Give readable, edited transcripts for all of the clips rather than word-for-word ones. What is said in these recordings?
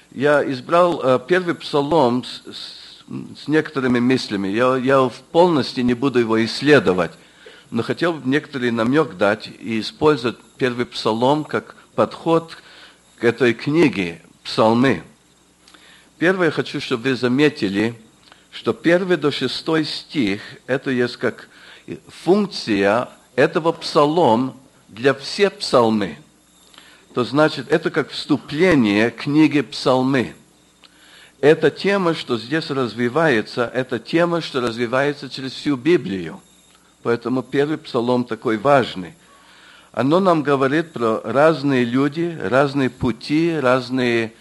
Я избрал первый псалом с некоторыми мыслями. Я в полности не буду его исследовать, но хотел бы некоторый намек дать и использовать первый псалом как подход к этой книге «Псалмы». Первое, я хочу, чтобы вы заметили, что 1 до 6 стих – это есть как функция этого псалом для всех псалмы. То значит, это как вступление к книге «Псалмы». Эта тема, что здесь развивается, это тема, что развивается через всю Библию. Поэтому первый псалом такой важный. Оно нам говорит про разные люди, разные пути, разные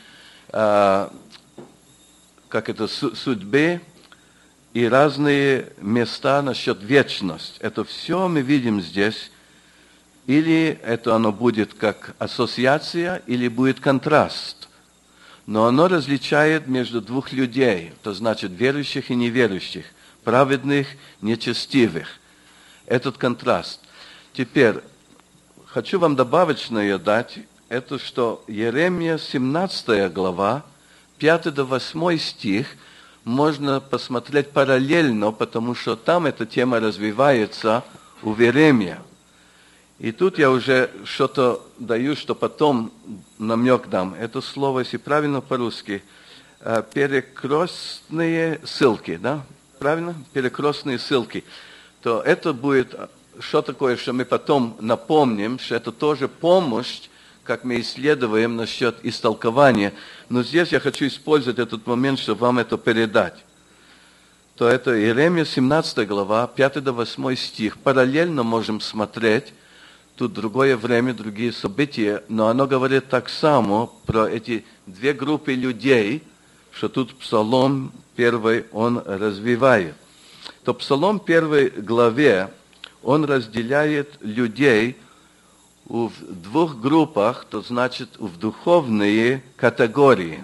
судьбы и разные места насчет вечности. Это все мы видим здесь. Или это оно будет как ассоциация, или будет контраст. Но оно различает между двух людей, то значит верующих и неверующих, праведных, нечестивых. Этот контраст. Теперь хочу вам добавочное дать, это что Иеремия 17 глава, 5 до 8 стих, можно посмотреть параллельно, потому что там эта тема развивается у Иеремия. И тут я уже что-то даю, что потом намек дам. Это слово, если правильно по-русски, перекрестные ссылки, да? Правильно? Перекрестные ссылки. То это будет что такое, что мы потом напомним, что это тоже помощь, как мы исследуем насчет истолкования. Но здесь я хочу использовать этот момент, чтобы вам это передать. То это Иеремия 17 глава, 5 до 8 стих. Параллельно можем смотреть. Тут другое время, другие события, но оно говорит так само про эти две группы людей, что тут Псалом 1, он развивает. То Псалом 1 главе, он разделяет людей в двух группах, то значит в духовные категории.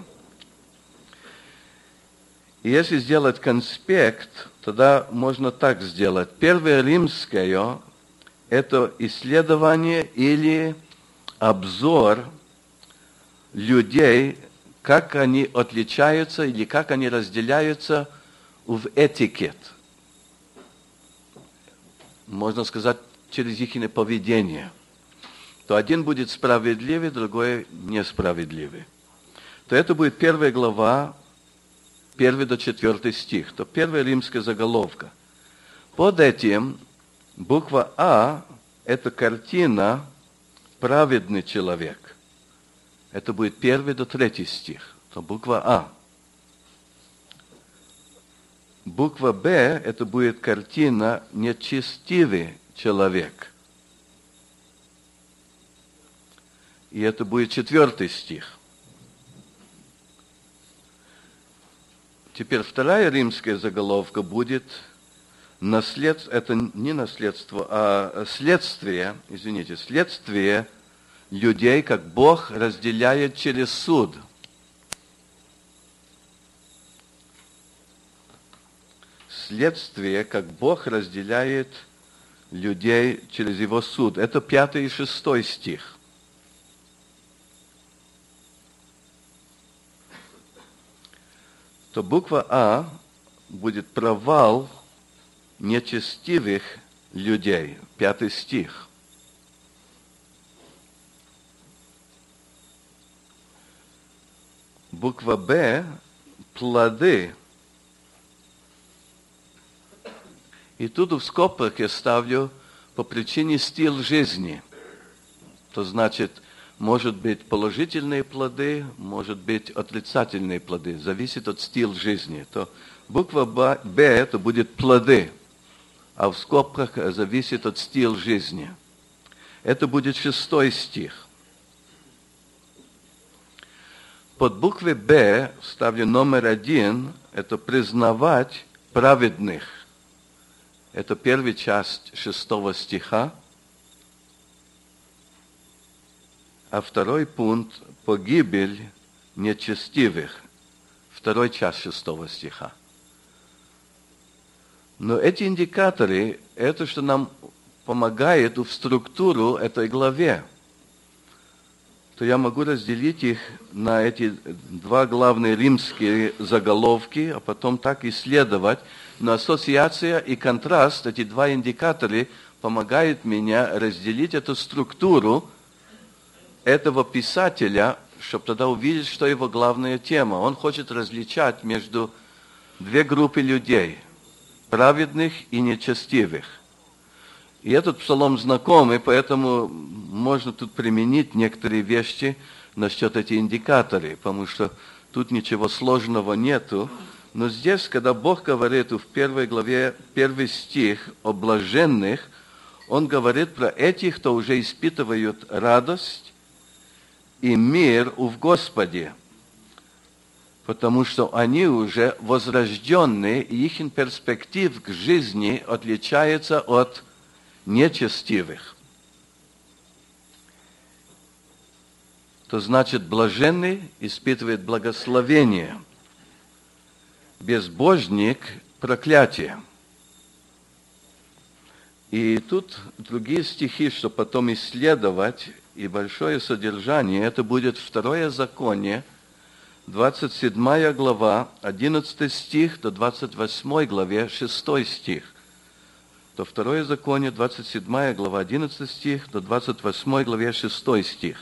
И если сделать конспект, тогда можно так сделать. Первое римское – это исследование или обзор людей, как они отличаются или как они разделяются в этикет. Можно сказать, через их поведение. То один будет справедливый, другой несправедливый. То это будет 1 глава, 1 до 4 стих. То первая римская заголовка. Под этим буква А – это картина «праведный человек». Это будет 1 до 3 стих. То буква А. Буква Б – это будет картина «нечестивый человек». И это будет 4 стих. Теперь вторая римская заголовка будет это не наследство, а следствие людей, как Бог разделяет через суд. Следствие, как Бог разделяет людей через его суд. Это 5 и 6 стих. То буква А будет провал нечестивых людей. 5 стих. Буква Б – плоды. И тут в скобках я ставлю по причине стиля жизни. То значит, может быть положительные плоды, может быть отрицательные плоды. Зависит от стиля жизни. То буква Б – это будет плоды. А в скобках зависит от стиля жизни. Это будет 6 стих. Под буквой Б ставлю номер 1, это признавать праведных. Это первая часть 6 стиха. А второй пункт – погибель нечестивых. Второй часть 6 стиха. Но эти индикаторы, это что нам помогает в структуру этой главе. то я могу разделить их на эти два главные римские заголовки, а потом так исследовать. Но ассоциация и контраст, эти два индикатора, помогают мне разделить эту структуру этого писателя, чтобы тогда увидеть, что его главная тема. Он хочет различать между две группы людей, праведных и нечестивых. И этот псалом знакомый, поэтому можно тут применить некоторые вещи насчет этих индикаторов, потому что тут ничего сложного нету. Но здесь, когда Бог говорит в 1 главе, 1 стих о блаженных, Он говорит про этих, кто уже испытывают радость и мир в Господе, потому что они уже возрожденные, и их перспектив к жизни отличается от нечестивых. То значит, блаженный испытывает благословение, безбожник – проклятие. И тут другие стихи, что потом исследовать, и большое содержание, это будет Второе Законие, 27 глава, 11 стих до 28 главе, 6 стих. То Второе Законие, 27 глава, 11 стих, до 28 главе, 6 стих.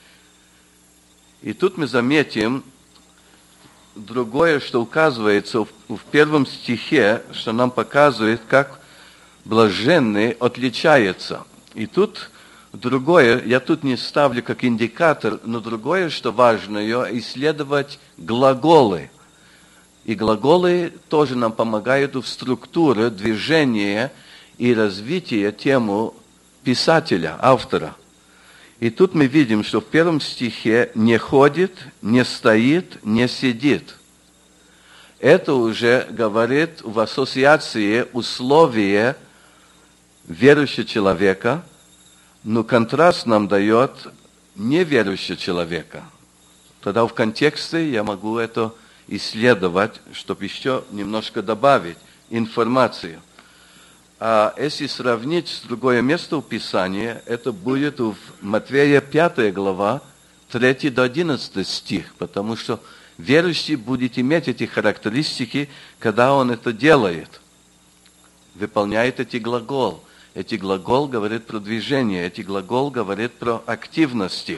И тут мы заметим другое, что указывается в первом стихе, что нам показывает, как блаженный отличается. И тут другое, я тут не ставлю как индикатор, но другое, что важное, исследовать глаголы. И глаголы тоже нам помогают в структуре движения и развитие тему писателя, автора. И тут мы видим, что в первом стихе не ходит, не стоит, не сидит. Это уже говорит в ассоциации условия верующего человека, но контраст нам дает неверующего человека. Тогда в контексте я могу это исследовать, чтобы еще немножко добавить информацию. А если сравнить с другое место в Писании, это будет в Матфея 5 глава, 3 до 11 стих, потому что верующий будет иметь эти характеристики, когда он это делает, выполняет эти глаголы. Эти глагол говорит про движение, эти глагол говорит про активности.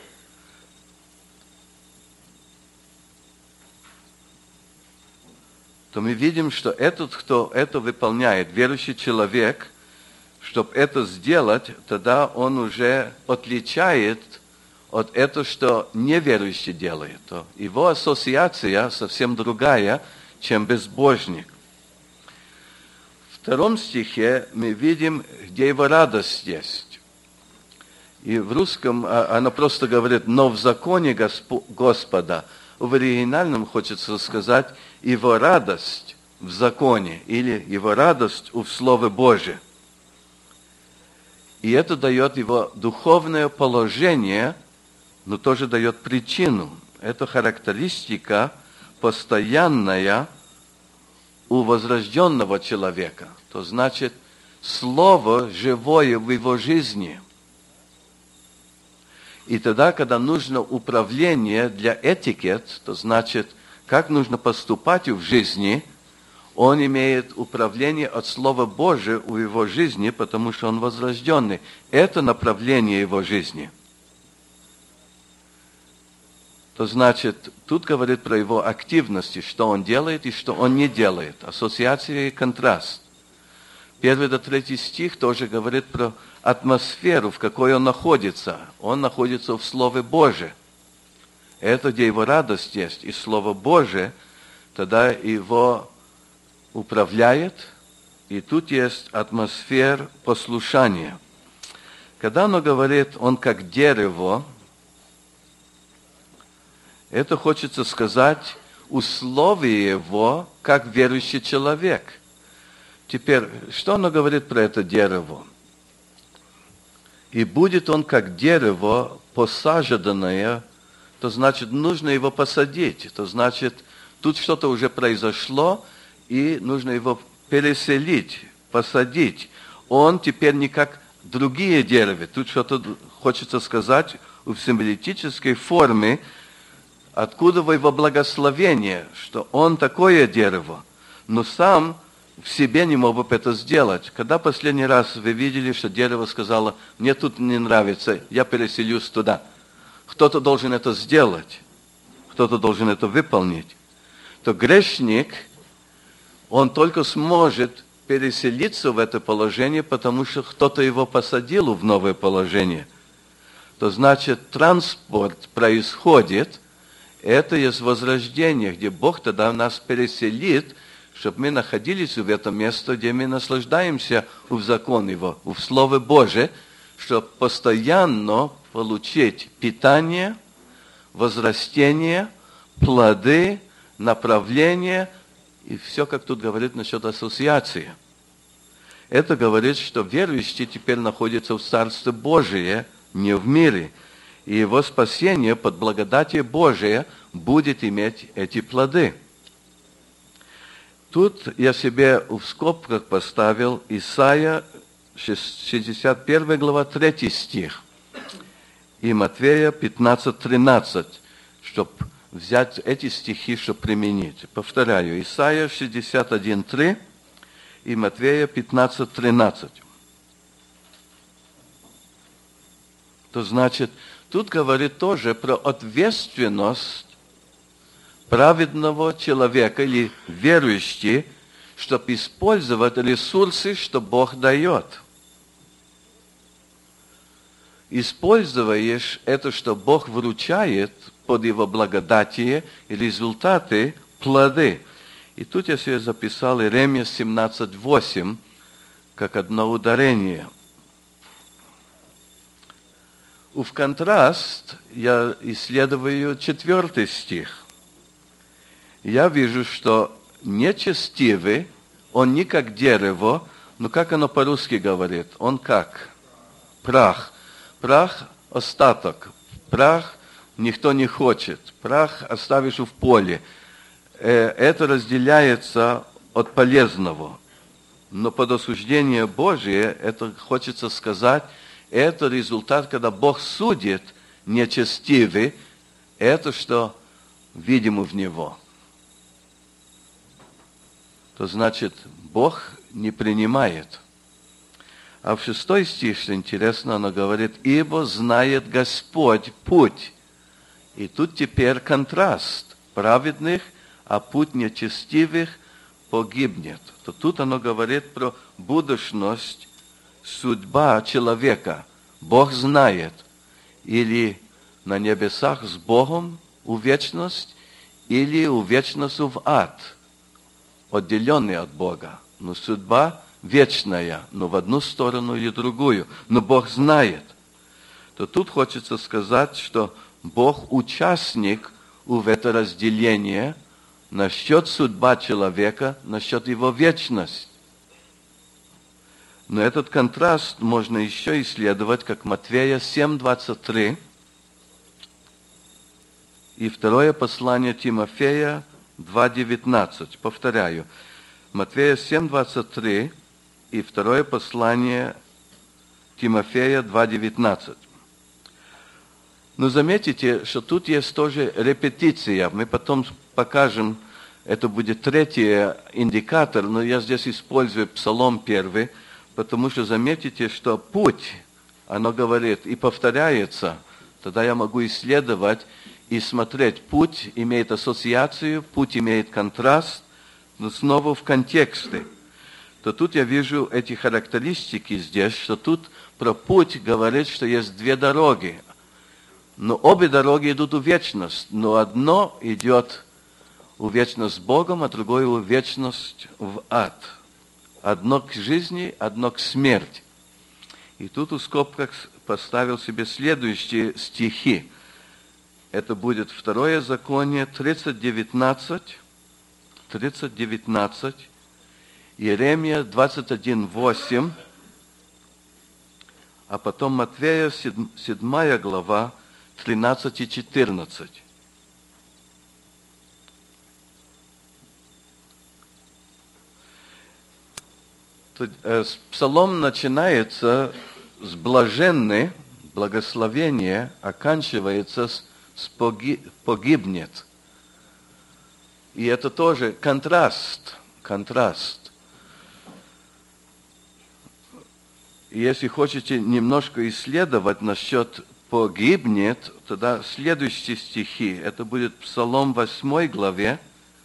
То мы видим, что этот, кто это выполняет, верующий человек, чтобы это сделать, тогда он уже отличает от этого, что неверующий делает. То его ассоциация совсем другая, чем безбожник. В втором стихе мы видим, где его радость есть. И в русском она просто говорит «но в законе Господа». В оригинальном хочется сказать «его радость в законе» или «его радость в Слове Божьем». И это дает его духовное положение, но тоже дает причину. Это характеристика постоянная у возрожденного человека. То значит, Слово живое в его жизни. И тогда, когда нужно управление для этикет, то значит, как нужно поступать в жизни, он имеет управление от Слова Божия в его жизни, потому что он возрожденный. Это направление его жизни. То значит, тут говорит про его активности, что он делает и что он не делает. Ассоциация и контраст. 1 до 3 стих тоже говорит про атмосферу, в какой он находится. Он находится в Слове Божьем. Это, где его радость есть, и Слово Божие, тогда его управляет, и тут есть атмосфера послушания. Когда оно говорит, он как дерево, это хочется сказать условие его, как верующий человек. Теперь, что оно говорит про это дерево? И будет он как дерево посаженное, то значит, нужно его посадить. То значит, тут что-то уже произошло, и нужно его переселить, посадить. Он теперь не как другие деревья. Тут что-то хочется сказать в символической форме, откуда его благословение, что он такое дерево, но сам в себе не мог бы это сделать. Когда последний раз вы видели, что дерево сказало, мне тут не нравится, я переселюсь туда? Кто-то должен это сделать, кто-то должен это выполнить. То грешник, он только сможет переселиться в это положение, потому что кто-то его посадил в новое положение. То значит, транспорт происходит, это есть возрождение, где Бог тогда нас переселит, чтобы мы находились в этом месте, где мы наслаждаемся в закон Его, в Слове Божие, чтобы постоянно получить питание, возрастение, плоды, направление, и все, как тут говорит насчет ассоциации. Это говорит, что верующий теперь находится в Царстве Божие, не в мире. И его спасение под благодатью Божией будет иметь эти плоды. Тут я себе в скобках поставил Исайя 61 глава 3 стих и Матфея 15:13, чтобы взять эти стихи, чтобы применить. Повторяю, Исайя 61:3 и Матфея 15:13. То значит, тут говорит тоже про ответственность праведного человека или верующего, чтобы использовать ресурсы, что Бог дает. Используешь это, что Бог вручает под Его благодатие, и результаты, плоды. И тут я себе записал Иеремия 17:8, как одно ударение. В контраст я исследую 4 стих. Я вижу, что нечестивый, он не как дерево, но как оно по-русски говорит, он как прах. Прах – остаток. Прах никто не хочет. Прах оставишь в поле. Это разделяется от полезного. Но под осуждение Божие, это хочется сказать, это результат, когда Бог судит нечестивый, это что видимо в него. То значит, Бог не принимает. А в 6 стих, что интересно, оно говорит, «Ибо знает Господь путь». И тут теперь контраст праведных, а путь нечестивых погибнет. То тут оно говорит про будущность, судьба человека. Бог знает. Или на небесах с Богом у вечность, или у вечность в ад, отделенный от Бога. Но судьба вечная, но в одну сторону или другую. Но Бог знает. То тут хочется сказать, что Бог участник в это разделение насчет судьба человека, насчет его вечности. Но этот контраст можно еще исследовать, как Матфея 7:23 и второе послание Тимофея 2:19. Повторяю, Матфея 7:23 и второе послание Тимофея 2:19. Но заметите, что тут есть тоже репетиция. Мы потом покажем, это будет 3 индикатор, но я здесь использую Псалом 1, потому что заметите, что путь, оно говорит и повторяется, тогда я могу исследовать и смотреть. Путь имеет ассоциацию, путь имеет контраст, но снова в контексте. То тут я вижу эти характеристики здесь, что тут про путь говорит, что есть 2 дороги. Но обе дороги идут в вечность, но одно идет в вечность с Богом, а другое в вечность в ад. Одно к жизни, одно к смерти. И тут в скобках поставил себе следующие стихи. Это будет 2 Законие 30:19, Иеремия 21:8, а потом Матфея 7 глава 13 и 14. Псалом начинается с блаженный благословение оканчивается с погибнет. И это тоже контраст. И если хотите немножко исследовать насчет погибнет, тогда следующие стихи, это будет Псалом 8 главе,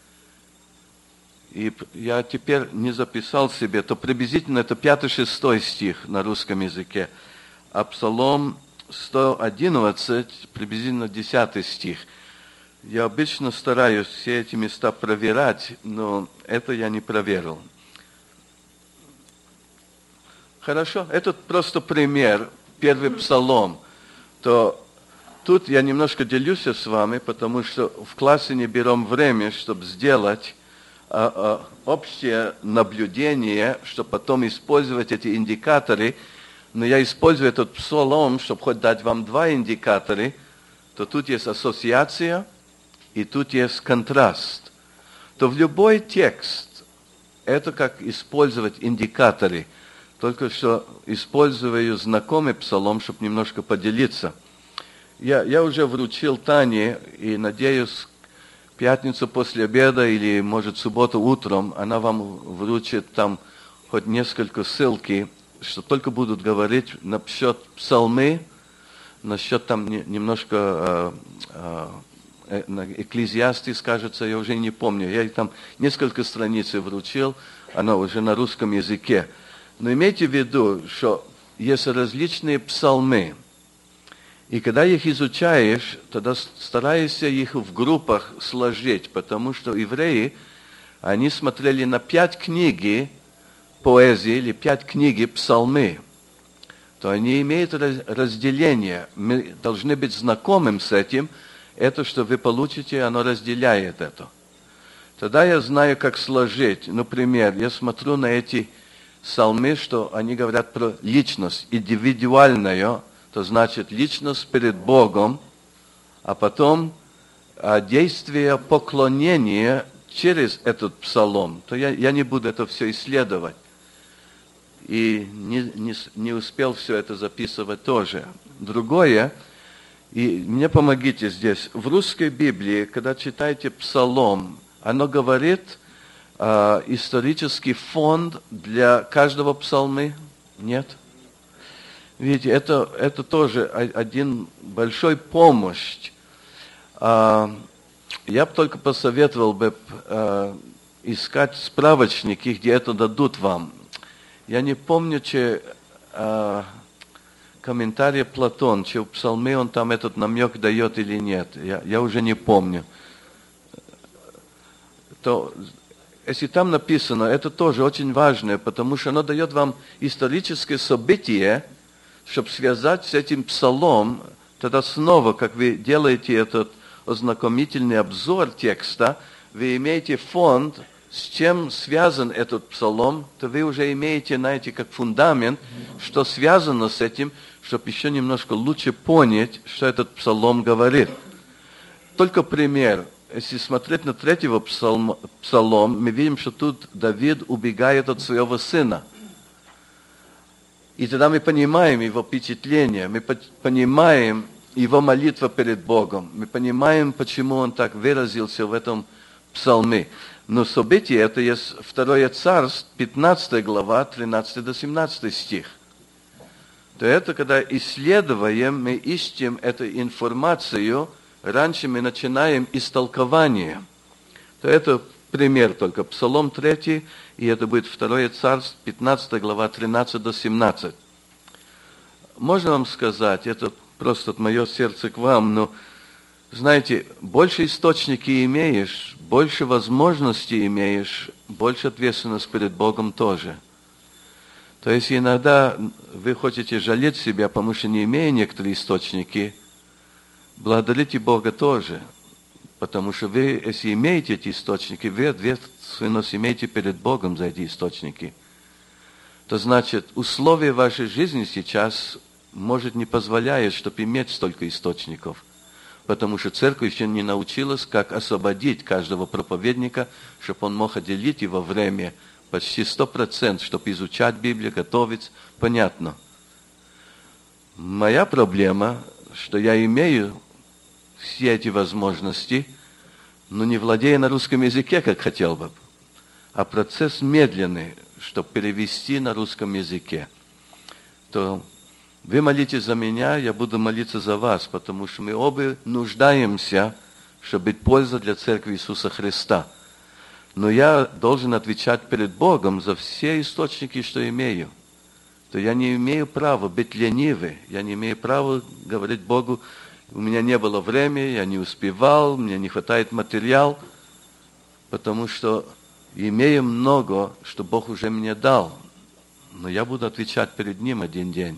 и я теперь не записал себе, то приблизительно это 5-6 стих на русском языке, а Псалом 111, приблизительно 10 стих. Я обычно стараюсь все эти места проверять, но это я не проверил. Хорошо, это просто пример, первый Псалом. То тут я немножко делюсь с вами, потому что в классе не берем время, чтобы сделать общее наблюдение, чтобы потом использовать эти индикаторы. Но я использую этот Псалом, чтобы хоть дать вам 2 индикатора, то тут есть ассоциация и тут есть контраст. То в любой текст это как использовать индикаторы. Только что использую знакомый Псалом, чтобы немножко поделиться. Я уже вручил Тане, и надеюсь, в пятницу после обеда или, может, в субботу утром она вам вручит там хоть несколько ссылки, что только будут говорить насчет псалмы, насчет там немножко Экклезиастис, кажется, я уже не помню. Я там несколько страниц вручил, она уже на русском языке. Но имейте в виду, что есть различные псалмы. И когда их изучаешь, тогда старайся их в группах сложить, потому что евреи, они смотрели на 5 книги поэзии или 5 книги псалмы. То они имеют разделение. Мы должны быть знакомым с этим. Это, что вы получите, оно разделяет это. Тогда я знаю, как сложить. Например, я смотрю на эти псалмы, что они говорят про личность, индивидуальную, то значит личность перед Богом, а потом действие поклонения через этот псалом. То я не буду это все исследовать. И не успел все это записывать тоже. Другое, и мне помогите здесь, в русской Библии, когда читаете псалом, оно говорит исторический фонд для каждого псалмы? Нет? Видите, это тоже один большой помощь. Я бы только посоветовал бы искать справочники, где это дадут вам. Я не помню, че комментарий Платон, че в псалме он там этот намек дает или нет. Я уже не помню. То, если там написано, это тоже очень важно, потому что оно дает вам историческое событие, чтобы связать с этим псалом, тогда снова, как вы делаете этот ознакомительный обзор текста, вы имеете фонд, с чем связан этот псалом, то вы уже имеете, знаете, как фундамент, что связано с этим, чтобы еще немножко лучше понять, что этот псалом говорит. Только пример. Если смотреть на 3-го псалом, мы видим, что тут Давид убегает от своего сына. И тогда мы понимаем его впечатление, мы понимаем его молитву перед Богом, мы понимаем, почему он так выразился в этом псалме. Но событие это есть 2 Царств, 15 глава, 13-17 стих. То это, когда исследуем, мы ищем эту информацию, раньше мы начинаем истолкование. То это пример только. Псалом 3, и это будет 2 Царств, 15 глава, 13-17. Можно вам сказать, это просто от мое сердце к вам, но, знаете, больше источники имеешь, больше возможностей имеешь, больше ответственности перед Богом тоже. То есть иногда вы хотите жалеть себя, потому что не имея некоторые источники, благодарите Бога тоже. Потому что вы, если имеете эти источники, вы ответственность имеете перед Богом за эти источники. То значит, условия вашей жизни сейчас, может, не позволяют, чтобы иметь столько источников. Потому что церковь еще не научилась, как освободить каждого проповедника, чтобы он мог отделить его время почти 100%, чтобы изучать Библию, готовить. Понятно. Моя проблема, что я имею все эти возможности, но не владея на русском языке, как хотел бы. А процесс медленный, чтобы перевести на русском языке. То вы молитесь за меня, я буду молиться за вас, потому что мы оба нуждаемся, чтобы быть пользой для Церкви Иисуса Христа. Но я должен отвечать перед Богом за все источники, что имею. То я не имею права быть ленивым, я не имею права говорить Богу, у меня не было времени, я не успевал, мне не хватает материала, потому что имею много, что Бог уже мне дал. Но я буду отвечать перед Ним один день.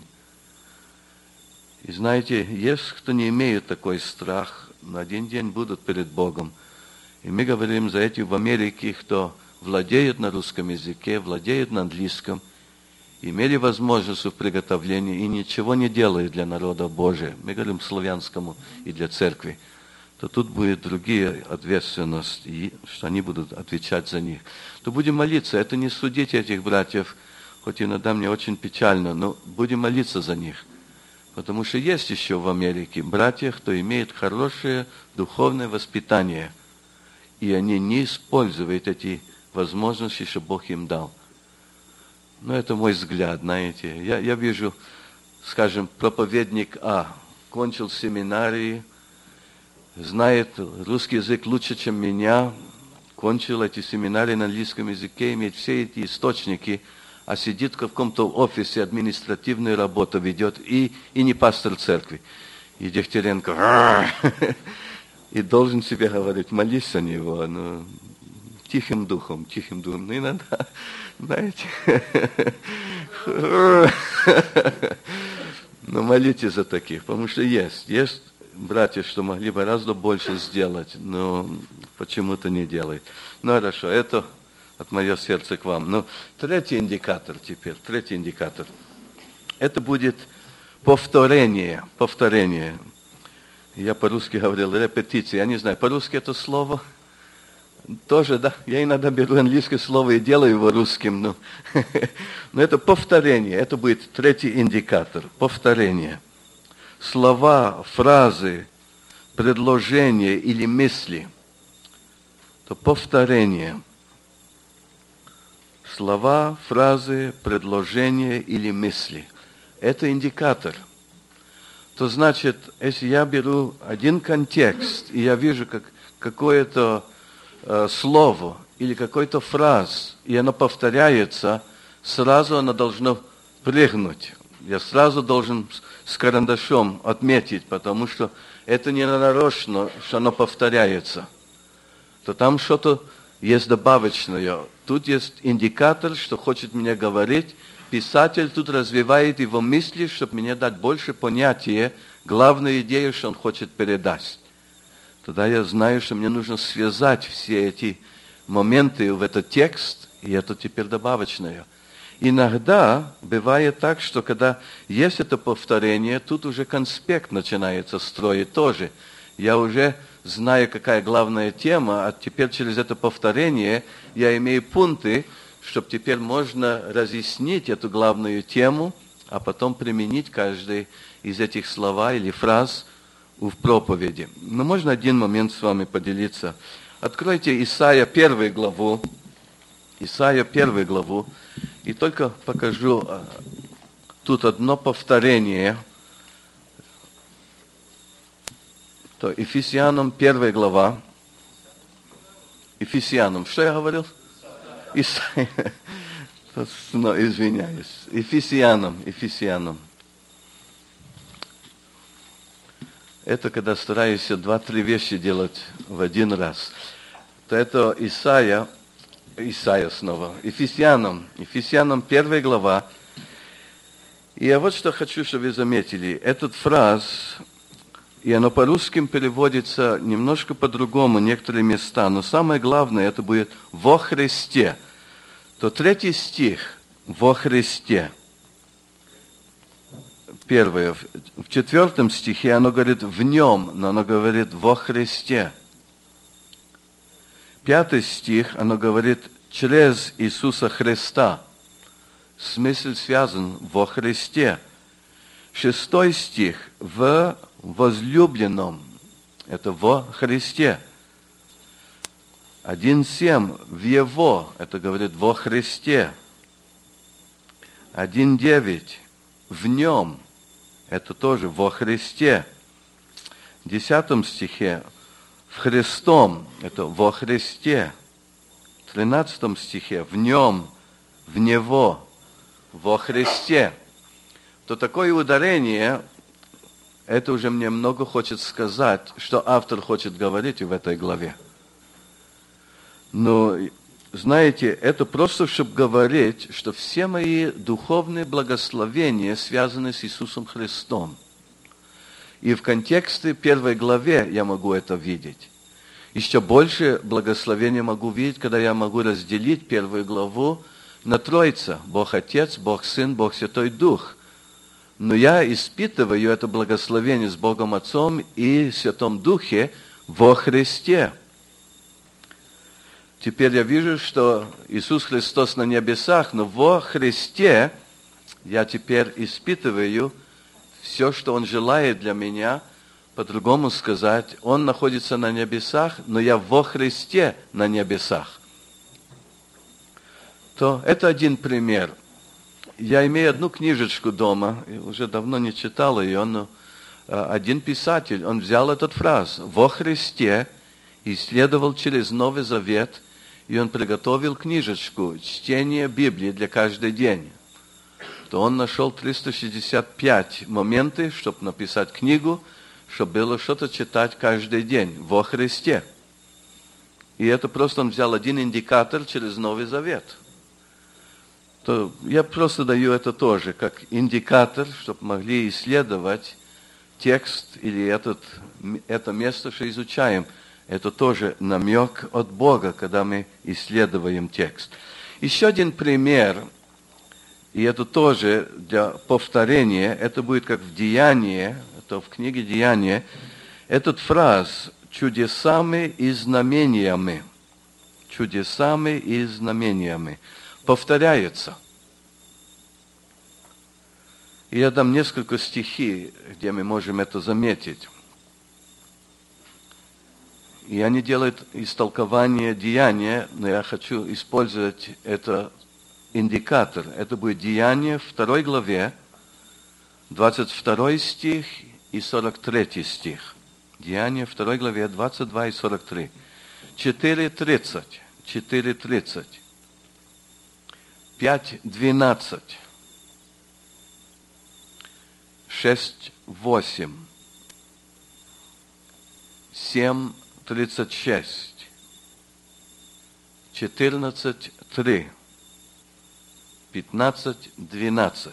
И знаете, есть кто не имеет такой страх, но один день будут перед Богом. И мы говорим за эти в Америке, кто владеет на русском языке, владеет на английском, имели возможность в приготовлении и ничего не делают для народа Божия. Мы говорим славянскому и для церкви. То тут будет другие ответственности, и что они будут отвечать за них. То будем молиться. Это не судить этих братьев, хоть иногда мне очень печально, но будем молиться за них. Потому что есть еще в Америке братья, кто имеет хорошее духовное воспитание, и они не используют эти возможности, что Бог им дал. Но это мой взгляд, знаете. Я вижу, скажем, проповедник А, кончил семинарии, знает русский язык лучше, чем меня, кончил эти семинарии на английском языке, имеет все эти источники, а сидит в каком-то офисе, административную работу ведет, и не пастор церкви. И Дегтяренко, и должен себе говорить, молись за него, ну, тихим духом. Ну, иногда, знаете, но молитесь за таких, потому что есть братья, что могли бы гораздо больше сделать, но почему-то не делают. Ну, хорошо, это от моего сердца к вам. Но третий индикатор. Это будет повторение. Я по-русски говорил репетиция. Я не знаю, по-русски это слово тоже, да. Я иногда беру английское слово и делаю его русским, но это повторение. Это будет третий индикатор. Повторение. Слова, фразы, предложения или мысли. То повторение. Слова, фразы, предложения или мысли. Это индикатор. То значит, если я беру один контекст, и я вижу какое-то слово или какой-то фраз, и оно повторяется, сразу оно должно прыгнуть. Я сразу должен с карандашом отметить, потому что это не нарочно, что оно повторяется. То там что-то есть добавочное. Тут есть индикатор, что хочет мне говорить. Писатель тут развивает его мысли, чтобы мне дать больше понятия, главную идею, что он хочет передать. Тогда я знаю, что мне нужно связать все эти моменты в этот текст, и это теперь добавочное. Иногда бывает так, что когда есть это повторение, тут уже конспект начинается строить тоже. Я уже знаю, какая главная тема, а теперь через это повторение я имею пункты, чтобы теперь можно разъяснить эту главную тему, а потом применить каждый из этих слов или фраз в проповеди. Но можно один момент с вами поделиться. Откройте Исайя 1 главу. Исайя 1 главу. И только покажу тут одно повторение. То Ефесянам 1 глава. Ефесянам. Что я говорил? Исайя. Извиняюсь. Ефесянам. Это когда стараюсь 2-3 вещи делать в один раз. То это Исайя снова. Ефесянам 1 глава. И я вот что хочу, чтобы вы заметили. Этот фраз, и оно по-русски переводится немножко по-другому, некоторые места, но самое главное, это будет «во Христе». То 3 стих «во Христе». Первое. В 4 стихе оно говорит «в нем», но оно говорит «во Христе». 5 стих, оно говорит «через Иисуса Христа». Смысл связан «во Христе». 6 стих. В возлюбленном. Это во Христе. 1.7. В Его. Это говорит во Христе. 1.9. В Нем. Это тоже во Христе. В 10 стихе. В Христом. Это во Христе. В 13 стихе. В Нем. В Него. Во Христе. То такое ударение, это уже мне много хочет сказать, что автор хочет говорить в этой главе. Но, знаете, это просто, чтобы говорить, что все мои духовные благословения связаны с Иисусом Христом. И в контексте 1 главе я могу это видеть. Еще больше благословения могу видеть, когда я могу разделить 1 главу на Троица. Бог Отец, Бог Сын, Бог Святой Дух. Но я испытываю это благословение с Богом Отцом и Святом Духе во Христе. Теперь я вижу, что Иисус Христос на небесах, но во Христе я теперь испытываю все, что Он желает для меня. По-другому сказать, Он находится на небесах, но я во Христе на небесах. То это один пример. Я имею одну книжечку дома, уже давно не читал ее, но один писатель, он взял этот фраз «во Христе», исследовал через Новый Завет, и он приготовил книжечку «Чтение Библии для каждый день». То он нашел 365 моментов, чтобы написать книгу, чтобы было что-то читать каждый день во Христе. И это просто он взял один индикатор через Новый Завет. То я просто даю это тоже как индикатор, чтобы могли исследовать текст или это место, что изучаем. Это тоже намек от Бога, когда мы исследуем текст. Еще один пример, и это тоже для повторения, это будет как в Деянии, это в книге Деяния, этот фраз «чудесами и знамениями». Чудесами и знамениями. Повторяется. И я дам несколько стихий, где мы можем это заметить. И они делают истолкование деяния, но я хочу использовать это индикатор. Это будет Деяние 2 главе, 22 стих и 43 стих. Деяние 2 главе, 22 и 43. 4.30. 4.30. 5.12. 6.8. 7.36. 14.3. 15.12.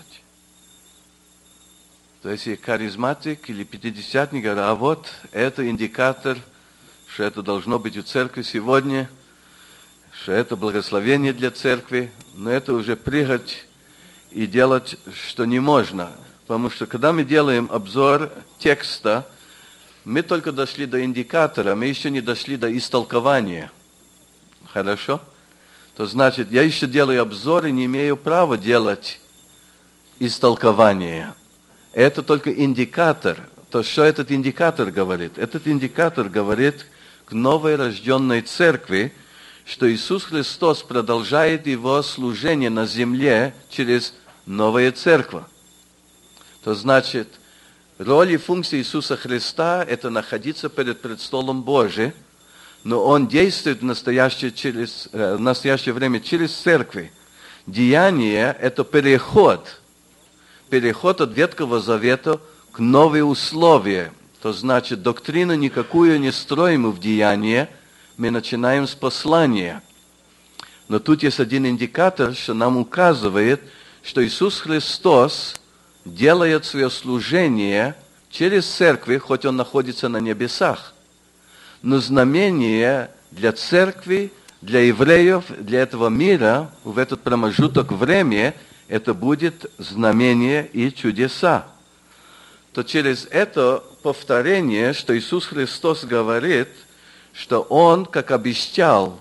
То есть и харизматик или пятидесятник говорит, а вот это индикатор, что это должно быть у церкви сегодня, что это благословение для церкви, но это уже прыгать и делать, что не можно. Потому что когда мы делаем обзор текста, мы только дошли до индикатора, мы еще не дошли до истолкования. Хорошо? То значит, я еще делаю обзор и не имею права делать истолкование. Это только индикатор. То, что этот индикатор говорит? Этот индикатор говорит к новой рожденной церкви, что Иисус Христос продолжает Его служение на земле через новую церковь. То значит, роль и функция Иисуса Христа – это находиться перед престолом Божиим, но Он действует в настоящее время через церкви. Деяние – это переход от Ветхого Завета к новым условиям. То значит, доктрину никакую не строим в деянии, мы начинаем с послания. Но тут есть один индикатор, что нам указывает, что Иисус Христос делает свое служение через церковь, хоть Он находится на небесах. Но знамение для церкви, для евреев, для этого мира, в этот промежуток времени, это будет знамение и чудеса. То через это повторение, что Иисус Христос говорит, что Он, как обещал,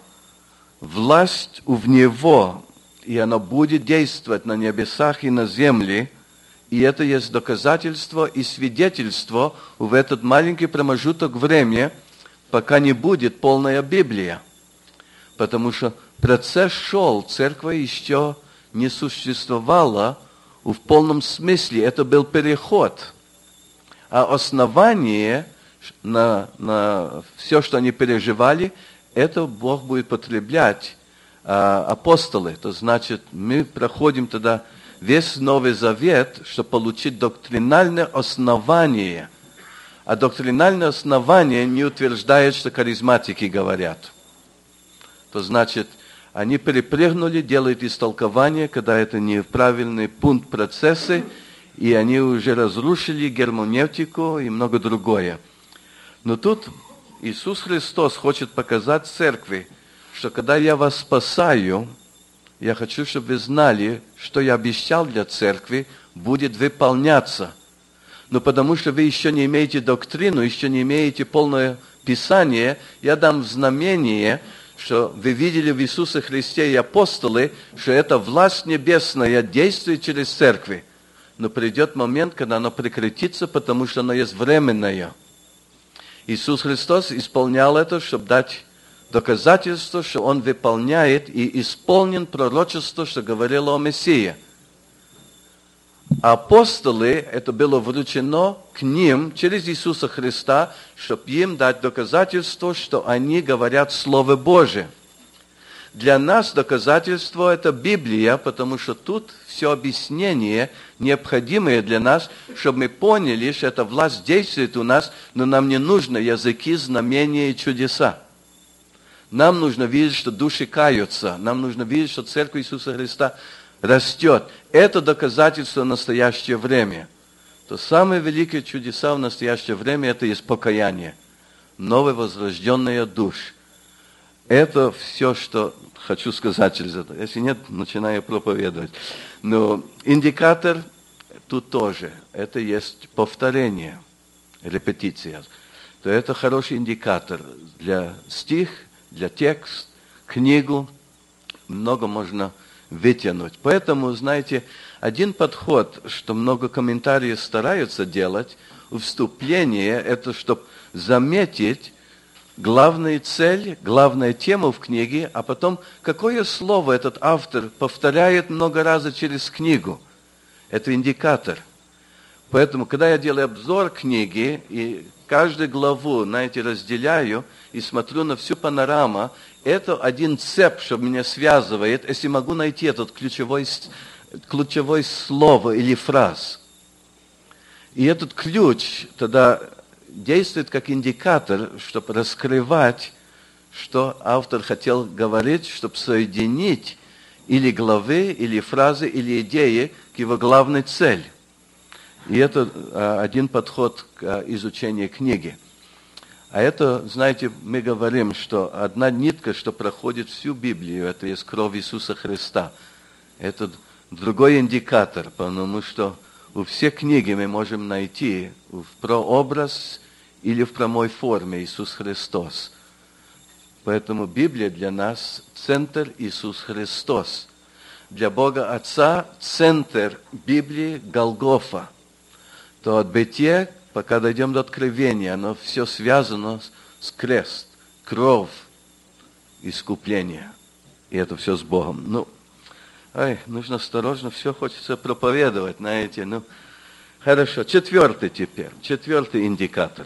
власть в Него, и она будет действовать на небесах и на земле, И это есть доказательство и свидетельство в этот маленький промежуток времени, пока не будет полная Библия. Потому что процесс шел, церковь еще не существовала в полном смысле. Это был переход. А основание на все, что они переживали, это Бог будет потреблять апостолы. То значит, мы проходим тогда весь Новый Завет, чтобы получить доктринальное основание. А доктринальное основание не утверждает, что харизматики говорят. То значит, они перепрыгнули, делают истолкование, когда это неправильный пункт процесса, и они уже разрушили герменевтику и много другое. Но тут Иисус Христос хочет показать церкви, что когда я вас спасаю, я хочу, чтобы вы знали, что я обещал для церкви, будет выполняться. Но потому что вы еще не имеете доктрину, еще не имеете полное Писание, я дам знамение, что вы видели в Иисусе Христе и апостолы, что эта власть небесная действует через церкви. Но придет момент, когда оно прекратится, потому что оно есть временное. Иисус Христос исполнял это, чтобы дать доказательство, что Он выполняет и исполнен пророчество, что говорило о Мессии. Апостолы, это было вручено к ним через Иисуса Христа, чтобы им дать доказательство, что они говорят Слово Божие. Для нас доказательство – это Библия, потому что тут все объяснение, необходимое для нас, чтобы мы поняли, что эта власть действует у нас, но нам не нужно языки, знамения и чудеса. Нам нужно видеть, что души каются. Нам нужно видеть, что Церковь Иисуса Христа растет. Это доказательство в настоящее время. То самые великие чудеса в настоящее время – это есть покаяние. Новая возрожденная душ. Это все, что хочу сказать через это. Если нет, начинаю проповедовать. Но индикатор тут тоже. Это есть повторение, репетиция. То это хороший индикатор для стих, для текст, книгу. Много можно вытянуть. Поэтому, знаете, один подход, что много комментариев стараются делать, вступление, это чтобы заметить главную цель, главную тему в книге, а потом, какое слово этот автор повторяет много раз через книгу. Это индикатор. Поэтому, когда я делаю обзор книги, и каждую главу, знаете, разделяю и смотрю на всю панораму, это один цепь, что меня связывает, если могу найти этот ключевое слово или фраз. И этот ключ тогда действует как индикатор, чтобы раскрывать, что автор хотел говорить, чтобы соединить или главы, или фразы, или идеи к его главной цели. И это один подход к изучению книги. А это, знаете, мы говорим, что одна нитка, что проходит всю Библию, это есть кровь Иисуса Христа. Это другой индикатор, потому что у всех книги мы можем найти в прообраз или в прямой форме Иисус Христос. Поэтому Библия для нас – центр Иисус Христос. Для Бога Отца – центр Библии Голгофа. То от Бытия, пока дойдем до Откровения, оно все связано с крест, кровь, искупление. И это все с Богом. Нужно осторожно, все хочется проповедовать, знаете. Хорошо, четвертый индикатор.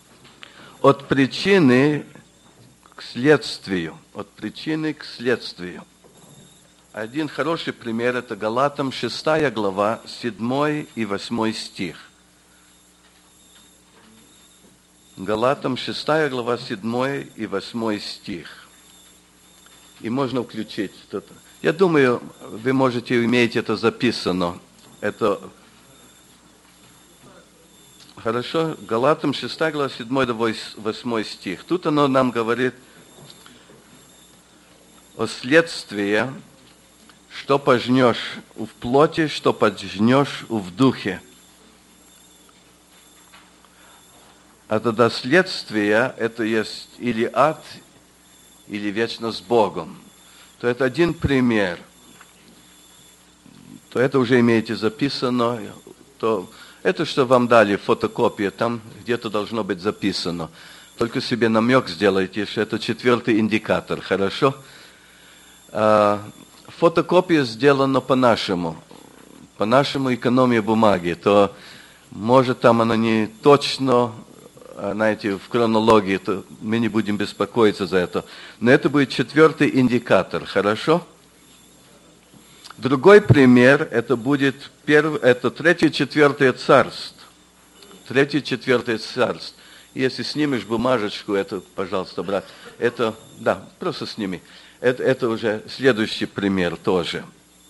От причины к следствию. Один хороший пример – это Галатам 6 глава, 7 и 8 стих. Галатам 6 глава, 7 и 8 стих. И можно включить что-то. Я думаю, вы можете иметь это записано. Это хорошо. Галатам 6 глава, 7 до 8 стих. Тут оно нам говорит о следствии, что пожнешь в плоти, что пожнешь в духе. А тогда следствие, это есть или ад, или вечно с Богом. То это один пример. То это уже имеете записано. то это, что вам дали, фотокопия, там где-то должно быть записано. Только себе намек сделайте, что это 4-й индикатор, хорошо? Фотокопия сделана по-нашему экономия бумаги, то может там она не точно, знаете, в хронологии, то мы не будем беспокоиться за это. Но это будет 4-й индикатор, хорошо? Другой пример, это будет это 3-е, 4-е царств. 3-е, 4-е царств. Если снимешь бумажечку, это, пожалуйста, брат, это, да, просто сними. Это уже следующий пример тоже.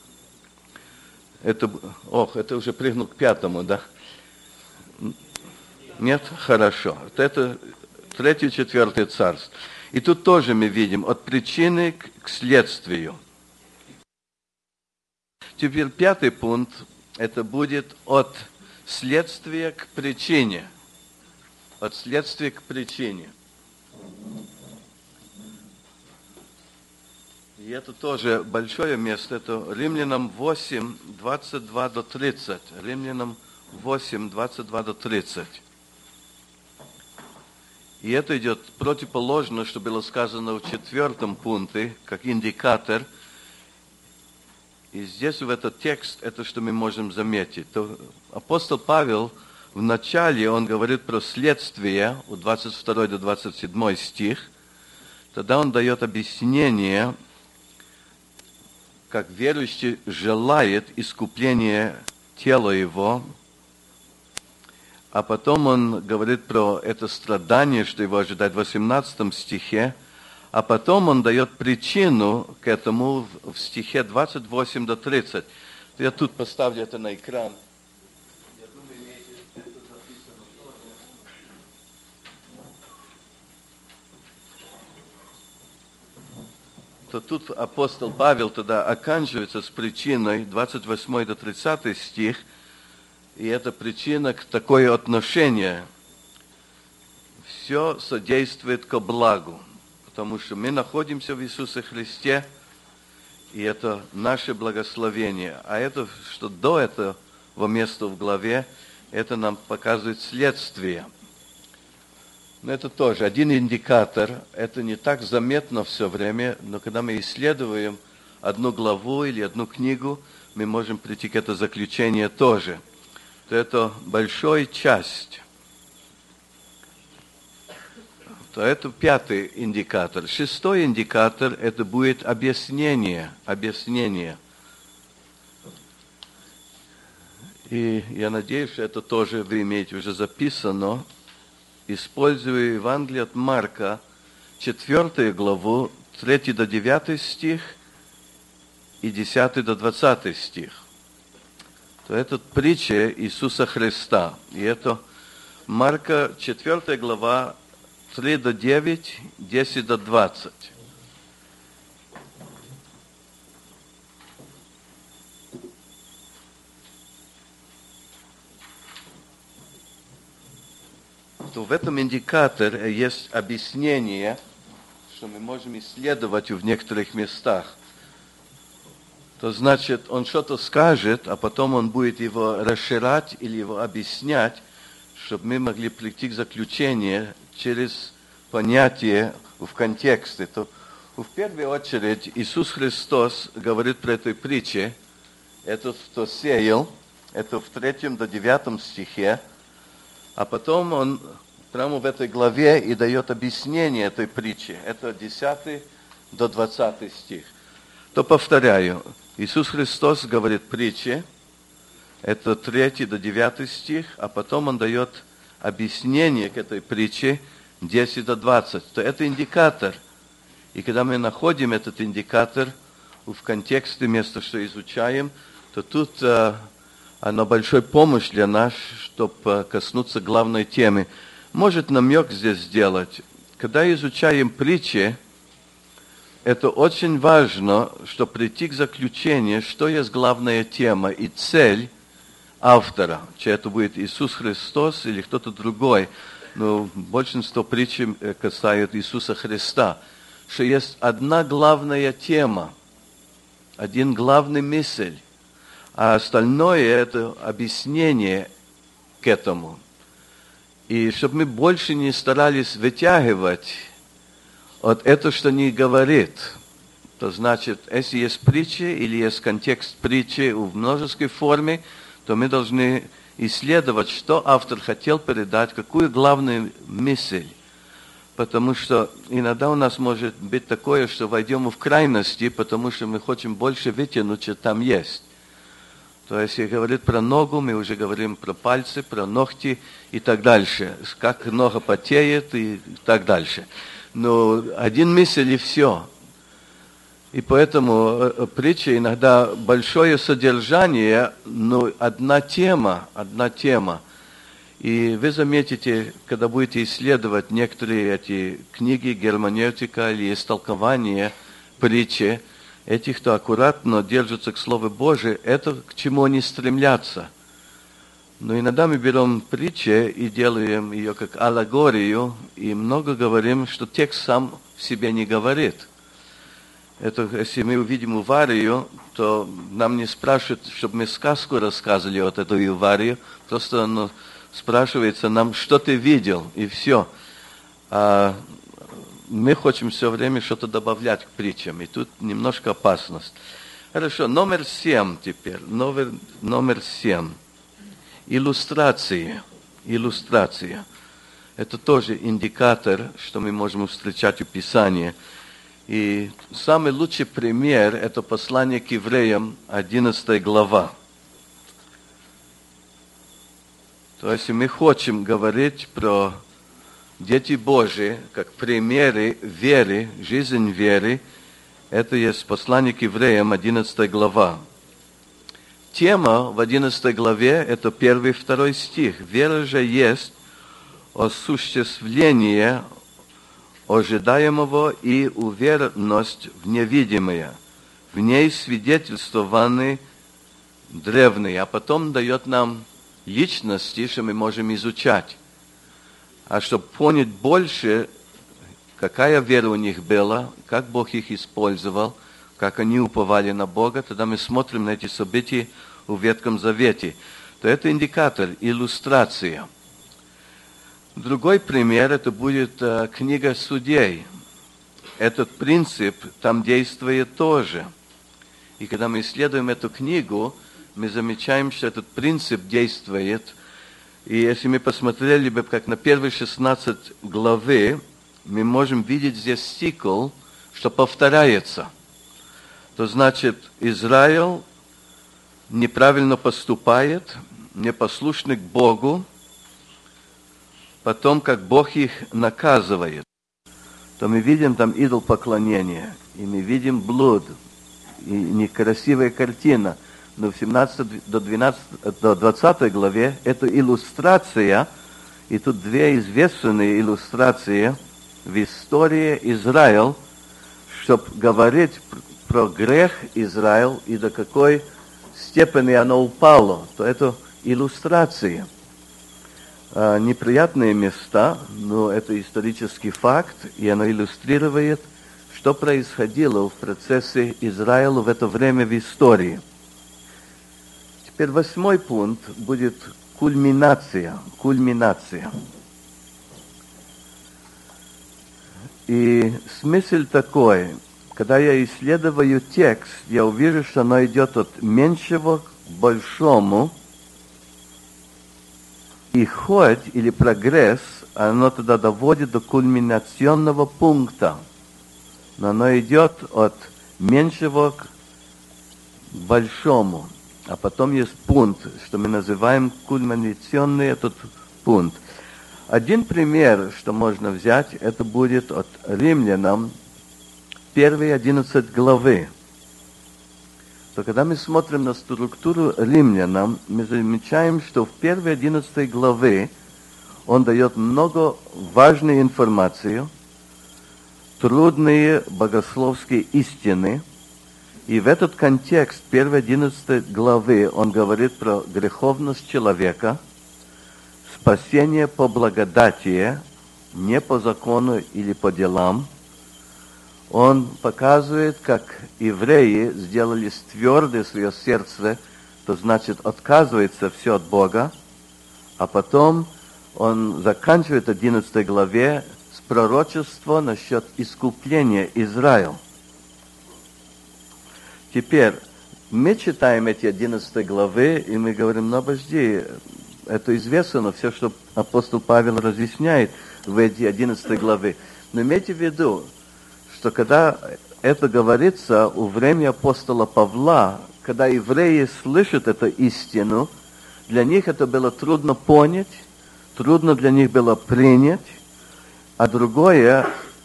Это уже прыгнул к 5-му, да? Нет? Хорошо. Это 3-е, 4-е царств. И тут тоже мы видим от причины к следствию. Теперь 5-й пункт, это будет от следствия к причине. От следствия к причине. И это тоже большое место, это Римлянам 8, 22 до 30. Римлянам 8, 22 до 30. И это идет противоположно, что было сказано в 4-м пункте, как индикатор. И здесь в этот текст, это что мы можем заметить. То апостол Павел в начале, он говорит про следствие, у 22 до 27 стих. Тогда он дает объяснение, как верующий желает искупления тела его, а потом он говорит про это страдание, что его ожидает в 18 стихе, а потом он дает причину к этому в стихе 28 до 30. Я тут поставлю это на экран. Я думаю, это записано тоже. То тут апостол Павел тогда оканчивается с причиной 28 до 30 стих, и это причина к такое отношение. Все содействует ко благу. Потому что мы находимся в Иисусе Христе, и это наше благословение. А это, что до этого места в главе, это нам показывает следствие. Но это тоже один индикатор. Это не так заметно все время, но когда мы исследуем одну главу или одну книгу, мы можем прийти к этому заключению тоже. То это большая часть. То это 5-й индикатор. 6-й индикатор, это будет объяснение. И я надеюсь, что это тоже вы имеете уже записано. Используя Евангелие от Марка, 4 главу, 3 до 9 стих и 10 до 20 стих. То это притча Иисуса Христа. И это Марка, 4 глава, 3 до 9, 10 до 20. То в этом индикаторе есть объяснение, что мы можем исследовать в некоторых местах. То значит, он что-то скажет, а потом он будет его расширять или его объяснять, чтобы мы могли прийти к заключению через понятие в контексте. То в первую очередь Иисус Христос говорит про эту притчу, это кто сеял, это в 3 до 9 стихе, а потом он прямо в этой главе и дает объяснение этой притчи. Это 10 до 20 стих. То повторяю, Иисус Христос говорит притчи, это 3 до 9 стих, а потом он дает объяснение к этой притче 10 до 20. То это индикатор. И когда мы находим этот индикатор в контексте места, что изучаем, то тут оно большой помощь для нас, чтобы коснуться главной темы. Может намек здесь сделать. Когда изучаем притчи, это очень важно, чтобы прийти к заключению, что есть главная тема и цель автора. Чи это будет Иисус Христос или кто-то другой. Но большинство притч касается Иисуса Христа. Что есть одна главная тема, один главный мысль. а остальное это объяснение к этому. И чтобы мы больше не старались вытягивать от этого, что не говорит. То значит, если есть притча или есть контекст притчи в множественной форме, то мы должны исследовать, что автор хотел передать, какую главную мысль. Потому что иногда у нас может быть такое, что войдем в крайности, потому что мы хотим больше вытянуть, чем там есть. То есть, если говорит про ногу, мы уже говорим про пальцы, про ногти и так дальше. Как нога потеет и так дальше. Но один мысль и все. И поэтому притча иногда большое содержание, но одна тема. И вы заметите, когда будете исследовать некоторые эти книги, герменевтика или истолкования притчи, эти, кто аккуратно держатся к Слову Божию, это к чему они стремятся. Но иногда мы берем притчу и делаем ее как аллегорию, и много говорим, что текст сам в себе не говорит. Это, если мы увидим Уварию, то нам не спрашивают, чтобы мы сказку рассказывали вот эту Уварию, просто спрашивается нам, что ты видел, и все. А мы хотим все время что-то добавлять к притчам, и тут немножко опасность. Хорошо, номер 7 теперь. Номер 7. Иллюстрация. Это тоже индикатор, что мы можем встречать в Писании. И самый лучший пример – это послание к евреям, 11 глава. То есть мы хотим говорить про дети Божии, как примеры веры, жизнь веры. Это есть послание к евреям, 11 глава. Тема в 11 главе – это 1 и 2 стих. Вера же есть осуществление ожидаемого и уверенность в невидимое. В ней свидетельствованы древние, а потом дает нам личности, что мы можем изучать. А чтобы понять больше, какая вера у них была, как Бог их использовал, как они уповали на Бога, тогда мы смотрим на эти события в Ветхом Завете. То это индикатор, иллюстрация. Другой пример, это будет книга Судей. Этот принцип там действует тоже. И когда мы исследуем эту книгу, мы замечаем, что этот принцип действует. И если мы посмотрели бы, как на первые 16 главы, мы можем видеть здесь цикл, что повторяется. То значит, Израиль неправильно поступает, непослушный к Богу, потом, как Бог их наказывает, то мы видим там идолопоклонение, и мы видим блуд, и некрасивая картина. Но в 17 до 20 главе это иллюстрация, и тут две известные иллюстрации в истории Израиля, чтобы говорить про грех Израиля и до какой степени оно упало, то это иллюстрация. Неприятные места, но это исторический факт, и оно иллюстрирует, что происходило в процессе Израиля в это время в истории. Теперь 8 пункт будет кульминация. И смысл такой, когда я исследую текст, я увижу, что оно идет от меньшего к большому, и ход или прогресс, оно тогда доводит до кульминационного пункта. Но оно идет от меньшего к большому. А потом есть пункт, что мы называем кульминационный этот пункт. Один пример, что можно взять, это будет от Римлянам, 1-11 главы. То когда мы смотрим на структуру Римлянам, мы замечаем, что в 1-11 главе он дает много важной информации, трудные богословские истины. И в этот контекст 1-11 главы он говорит про греховность человека, спасение по благодати, не по закону или по делам. Он показывает, как евреи сделали твердое свое сердце, что значит отказывается все от Бога, а потом он заканчивает 11 главе с пророчеством насчет искупления Израиля. Теперь мы читаем эти 11 главы, и мы говорим, ну обожди, это известно, но все, что апостол Павел разъясняет в эти 11 главы. Но имейте в виду, что когда это говорится во время апостола Павла, когда евреи слышат эту истину, для них это было трудно понять, трудно для них было принять, а другое,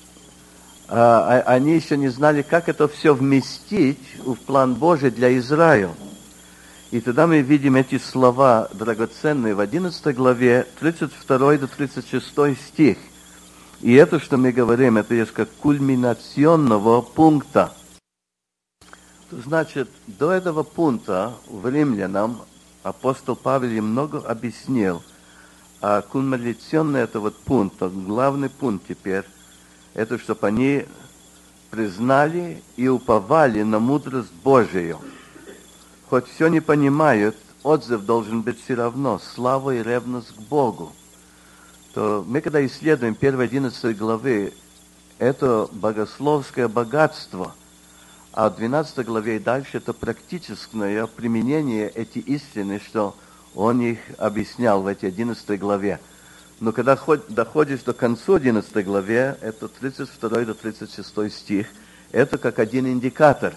они еще не знали, как это все вместить в план Божий для Израиля. И тогда мы видим эти слова драгоценные в 11 главе, 32 до 36 стих. И это, что мы говорим, это есть как кульминационного пункта. Значит, до этого пункта в Римлянам апостол Павел много объяснил. А кульминационный это вот пункт, главный пункт теперь, это чтобы они признали и уповали на мудрость Божию. Хоть все не понимают, отзыв должен быть все равно, слава и ревность к Богу. То мы, когда исследуем первые 11 главы, это богословское богатство, а в 12 главе и дальше это практическое применение этих истин, что он их объяснял в этой 11 главе. Но когда доходишь до конца 11 главе, это 32 до 36 стих, это как один индикатор.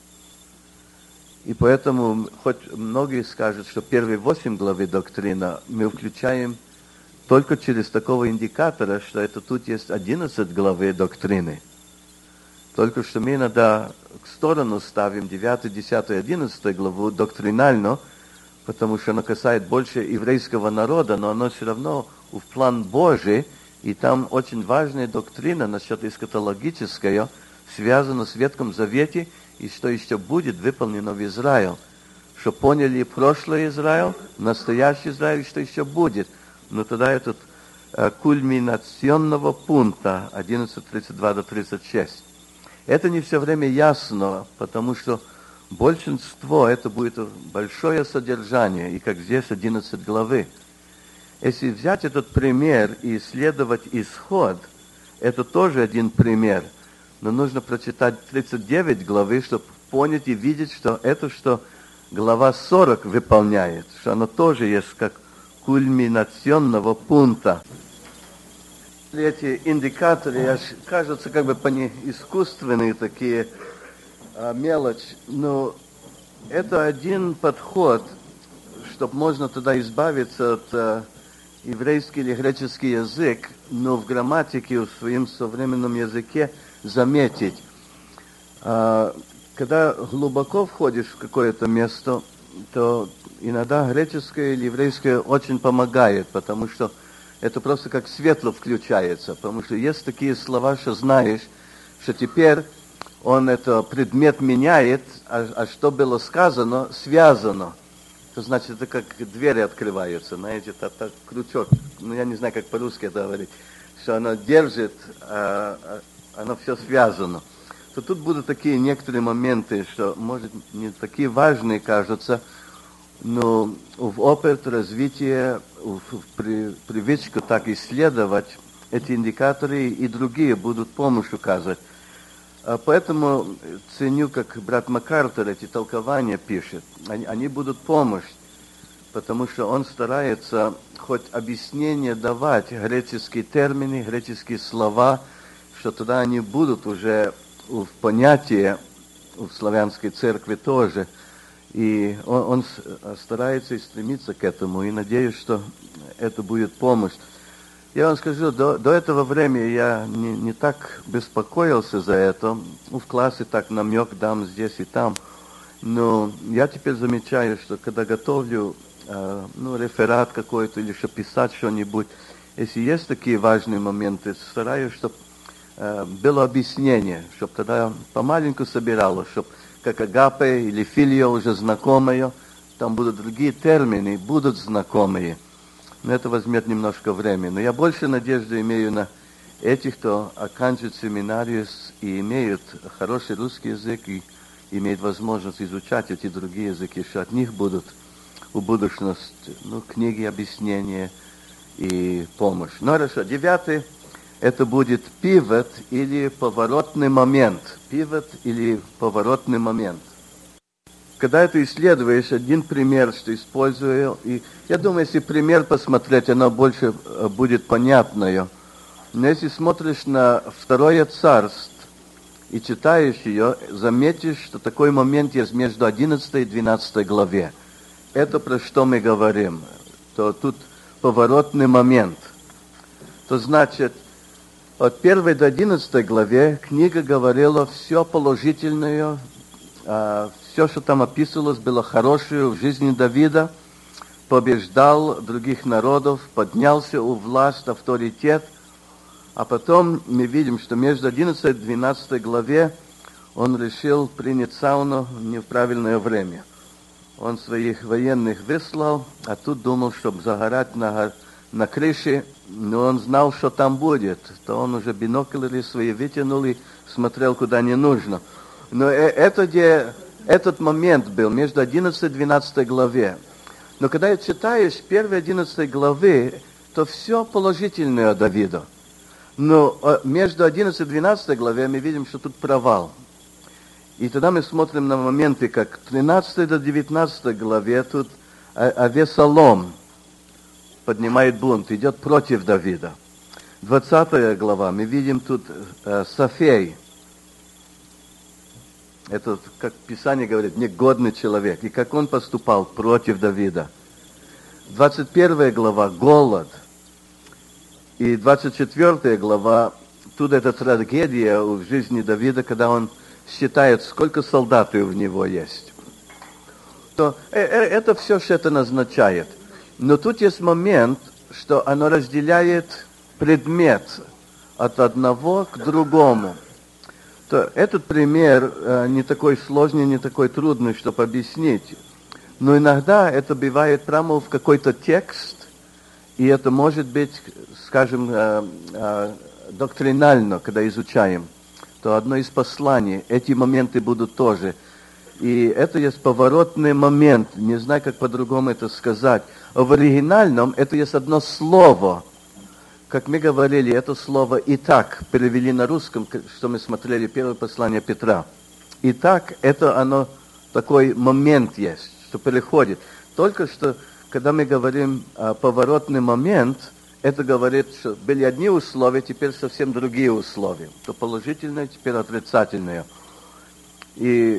И поэтому, хоть многие скажут, что первые 8 главы доктрина мы включаем только через такого индикатора, что это тут есть 11 главы доктрины. Только что мы иногда к сторону ставим 9, 10, 11 главу доктринально, потому что оно касается больше еврейского народа, но оно все равно в план Божий, и там очень важная доктрина насчет эсхатологического, связана с Ветхом Завете, и что еще будет выполнено в Израиле. Что поняли прошлый Израиль, настоящий Израиль, что еще будет. Но тогда этот кульминационного пункта 11:32 до 36. Это не все время ясно, потому что большинство это будет большое содержание, и как здесь 11 главы. Если взять этот пример и исследовать исход, это тоже один пример. Но нужно прочитать 39 главы, чтобы понять и видеть, что это, что глава 40 выполняет, что оно тоже есть как кульминационного пункта. Эти индикаторы, кажутся как бы искусственные такие, мелочь, но это один подход, чтобы можно тогда избавиться от еврейский или греческий язык, но в грамматике, в своем современном языке заметить. Когда глубоко входишь в какое-то место, то иногда греческое или еврейское очень помогает, потому что это просто как светло включается, потому что есть такие слова, что знаешь, что теперь он это предмет меняет, а что было сказано, связано. Это значит, это как двери открываются, знаете, это крючок, ну я не знаю, как по-русски это говорить, что оно держит, оно все связано. То тут будут такие некоторые моменты, что, может, не такие важные кажутся, но в опыт развития, в привычку так исследовать эти индикаторы и другие будут помощь указывать. Поэтому ценю, как брат МакАртур эти толкования пишет. Они будут помощь, потому что он старается хоть объяснение давать, греческие термины, греческие слова, что тогда они будут уже в понятии в славянской церкви тоже. И он старается и стремится к этому, и надеюсь, что это будет помощь. Я вам скажу, до этого времени я не так беспокоился за это. В классе так намек дам здесь и там. Но я теперь замечаю, что когда готовлю реферат какой-то или что писать что-нибудь, если есть такие важные моменты, стараюсь, чтобы было объяснение, чтобы тогда помаленьку собиралось, чтобы как агапе или филия уже знакомые, там будут другие термины, будут знакомые. Но это возьмет немножко времени. Но я больше надежды имею на этих, кто оканчивает семинарию и имеют хороший русский язык и иметь возможность изучать эти другие языки, что от них будут убудущность, книги объяснения и помощь. Ну хорошо, 9 это будет пивот или поворотный момент. Пивот или поворотный момент. Когда это исследуешь, один пример, что использую, и я думаю, если пример посмотреть, оно больше будет понятное. Но если смотришь на Второе Царство и читаешь ее, заметишь, что такой момент есть между 11 и 12 главе. Это про что мы говорим. То тут поворотный момент. То значит, от 1 до 11 главе книга говорила все положительное, все, что там описывалось, было хорошее в жизни Давида, побеждал других народов, поднялся у власти, авторитет. А потом мы видим, что между 11 и 12 главе он решил принять сауну не в правильное время. Он своих военных выслал, а тут думал, чтобы загорать на крыше, но он знал, что там будет. То он уже бинокли свои вытянул и смотрел, куда не нужно. Но этот момент был между 11 и 12 главе. Но когда читаешь первые 11 главы, то все положительное о Давиде. Но между 11 и 12 главе мы видим, что тут провал. И тогда мы смотрим на моменты, как 13 до 19 главе тут Авесолом поднимает бунт, идет против Давида. 20 глава, мы видим тут Сафей. Это, как Писание говорит, негодный человек. И как он поступал против Давида. 21 глава, голод. И 24 глава, тут эта трагедия в жизни Давида, когда он считает, сколько солдат у него есть. То это все, что это назначает. Но тут есть момент, что оно разделяет предмет от одного к другому. То этот пример не такой сложный, не такой трудный, чтобы объяснить. Но иногда это бывает прямо в какой-то текст, и это может быть, скажем, доктринально, когда изучаем, то одно из посланий, эти моменты будут тоже. И это есть поворотный момент, не знаю, как по-другому это сказать. В оригинальном это есть одно слово. Как мы говорили, это слово «итак» перевели на русском, что мы смотрели первое послание Петра. «Итак» это оно, такой момент есть, что переходит. Только что, когда мы говорим «поворотный момент», это говорит, что были одни условия, теперь совсем другие условия. То положительное, теперь отрицательное. И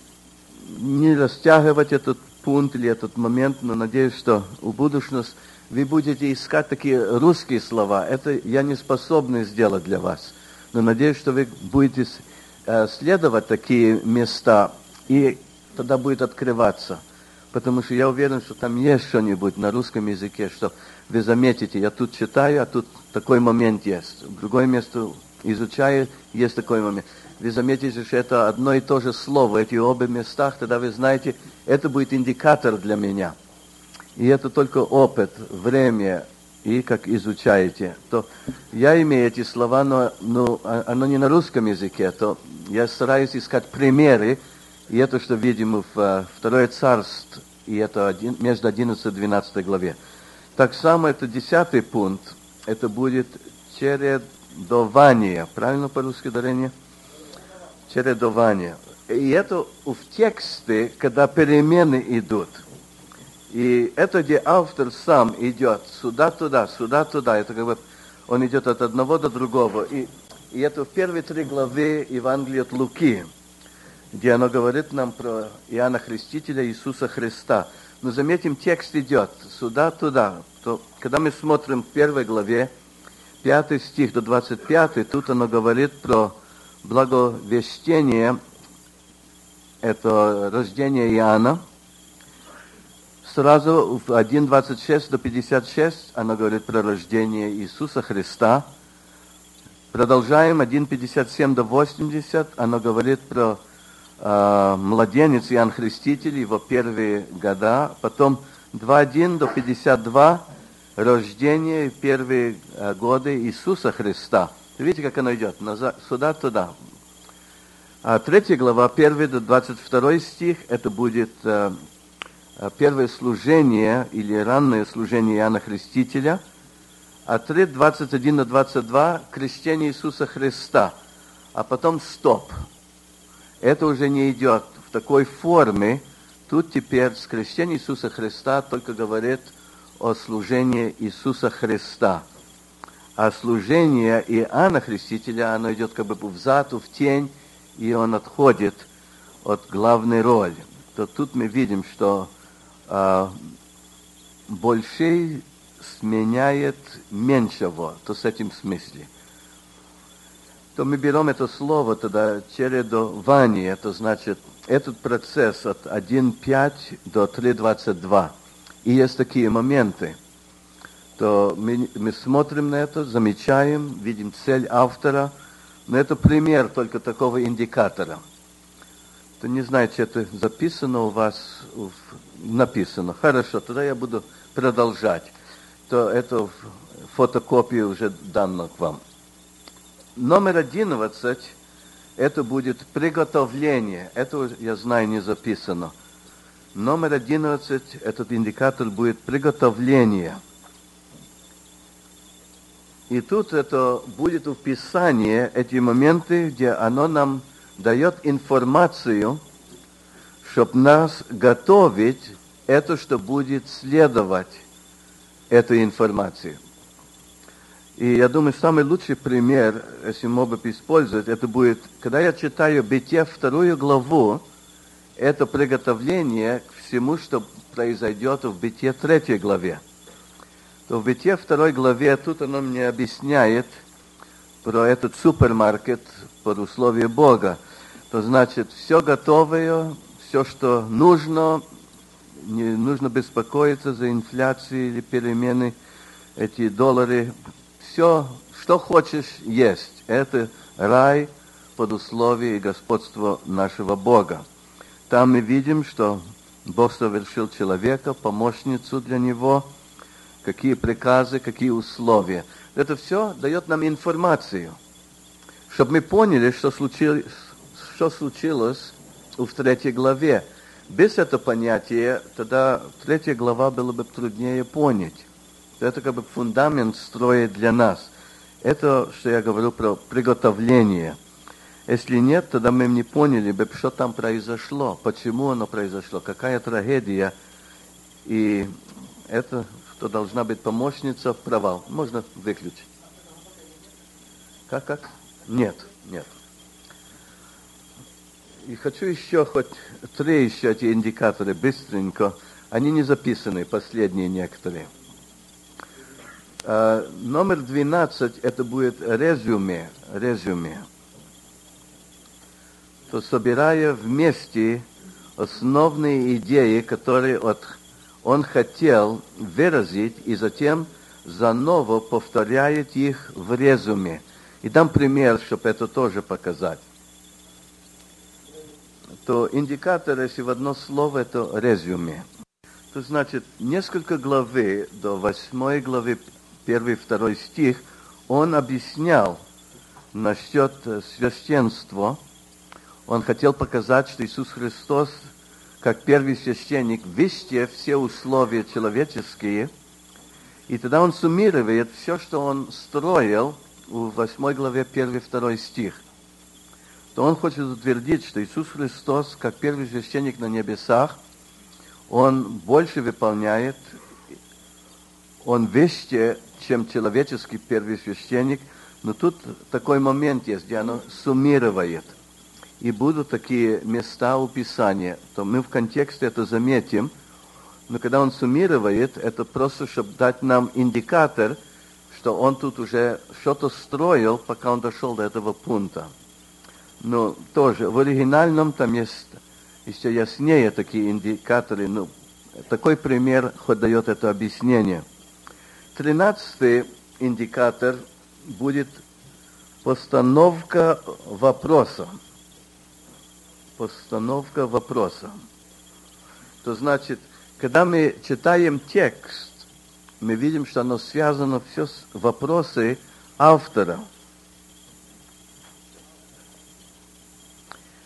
не растягивать этот пункт или этот момент, но надеюсь, что в будущем вы будете искать такие русские слова. Это я не способен сделать для вас. Но надеюсь, что вы будете следовать такие места, и тогда будет открываться. Потому что я уверен, что там есть что-нибудь на русском языке, что вы заметите, я тут читаю, а тут такой момент есть. В другое место изучаю, есть такой момент. Вы заметите, что это одно и то же слово, эти оба места, тогда вы знаете, это будет индикатор для меня. И это только опыт, время, и как изучаете. То я имею эти слова, но оно не на русском языке, то я стараюсь искать примеры, и это, что видим в Второе Царство, и это между 11 и 12 главе. Так само это 10 пункт, это будет чередование. Правильно по-русски ударение? Чередование. И это в тексте, когда перемены идут. И это, где автор сам идет сюда-туда, сюда-туда. Это как бы он идет от одного до другого. И это в первые 3 главы Евангелия от Луки, где оно говорит нам про Иоанна Крестителя, Иисуса Христа. Но заметим, текст идет сюда-туда. То, когда мы смотрим в 1 главе, 5 стих до 25, тут оно говорит про благовещение, это рождение Иоанна. Сразу в 1:26 до 56 оно говорит про рождение Иисуса Христа. Продолжаем 1:57 до 80, оно говорит про младенец Иоанн Креститель, его первые года. Потом 2:1 до 52 рождение, первые годы Иисуса Христа. Видите, как оно идет? Сюда-туда. А 3 глава, 1 до 22 стих, это будет первое служение или раннее служение Иоанна Крестителя, а 3, 21 до 22 – крещение Иисуса Христа. А потом стоп. Это уже не идет в такой форме. Тут теперь с крещением Иисуса Христа только говорит о служении Иисуса Христа. А служение Иоанна Крестителя, оно идет как бы взад, в тень, и он отходит от главной роли. То тут мы видим, что больший сменяет меньшего, то с этим смысле. То мы берем это слово тогда чередование, это значит этот процесс от 1.5 до 3.22. И есть такие моменты, то мы смотрим на это, замечаем, видим цель автора, но это пример только такого индикатора. То не знаете, это записано у вас, написано. Хорошо, тогда я буду продолжать. То это фотокопия уже дана к вам. Номер 11, это будет приготовление. Это, я знаю, не записано. Номер 11, этот индикатор будет приготовление. И тут это будет в Писании, эти моменты, где оно нам дает информацию, чтобы нас готовить, это, что будет следовать эту информацию. И я думаю, самый лучший пример, если мог бы использовать, это будет, когда я читаю Бытие 2 главу, это приготовление к всему, что произойдет в Бытие 3 главе. То в Бытие 2 главе тут оно мне объясняет про этот супермаркет под условием Бога. То значит, все готовое, все, что нужно, не нужно беспокоиться за инфляцию или перемены, эти доллары. Все, что хочешь, есть. Это рай под условием господства нашего Бога. Там мы видим, что Бог совершил человека, помощницу для него, какие приказы, какие условия. Это все дает нам информацию, чтобы мы поняли, что случилось в 3 главе. Без этого понятия, тогда 3 глава было бы труднее понять. Это как бы фундамент строит для нас. Это, что я говорю про приготовление. Если нет, тогда мы не поняли бы, что там произошло, почему оно произошло, какая трагедия. И это, что должна быть помощница, в провал. Можно выключить. Как? Нет. И хочу еще хоть 3 еще эти индикаторы быстренько. Они не записаны, последние некоторые. Номер 12, это будет резюме. То собирая вместе основные идеи, которые он хотел выразить, и затем заново повторяет их в резюме. И дам пример, чтобы это тоже показать. То индикатор, если в одно слово, это резюме. То значит, несколько главы, до 8 главы, 1-2 стих, он объяснял насчет священства. Он хотел показать, что Иисус Христос, как первый священник, везде все условия человеческие. И тогда он суммирует все, что он строил в 8 главе 1-2 стих. То он хочет утвердить, что Иисус Христос, как первый священник на небесах, он больше выполняет, он везде, чем человеческий первый священник. Но тут такой момент есть, где оно суммирует. И будут такие места у Писания, то мы в контексте это заметим. Но когда он суммирует, это просто, чтобы дать нам индикатор, что он тут уже что-то строил, пока он дошел до этого пункта. Но тоже в оригинальном там есть еще яснее такие индикаторы. Ну, такой пример хоть дает это объяснение. 13-й индикатор будет постановка вопроса. Постановка вопроса. То значит, когда мы читаем текст, мы видим, что оно связано все с вопросами автора.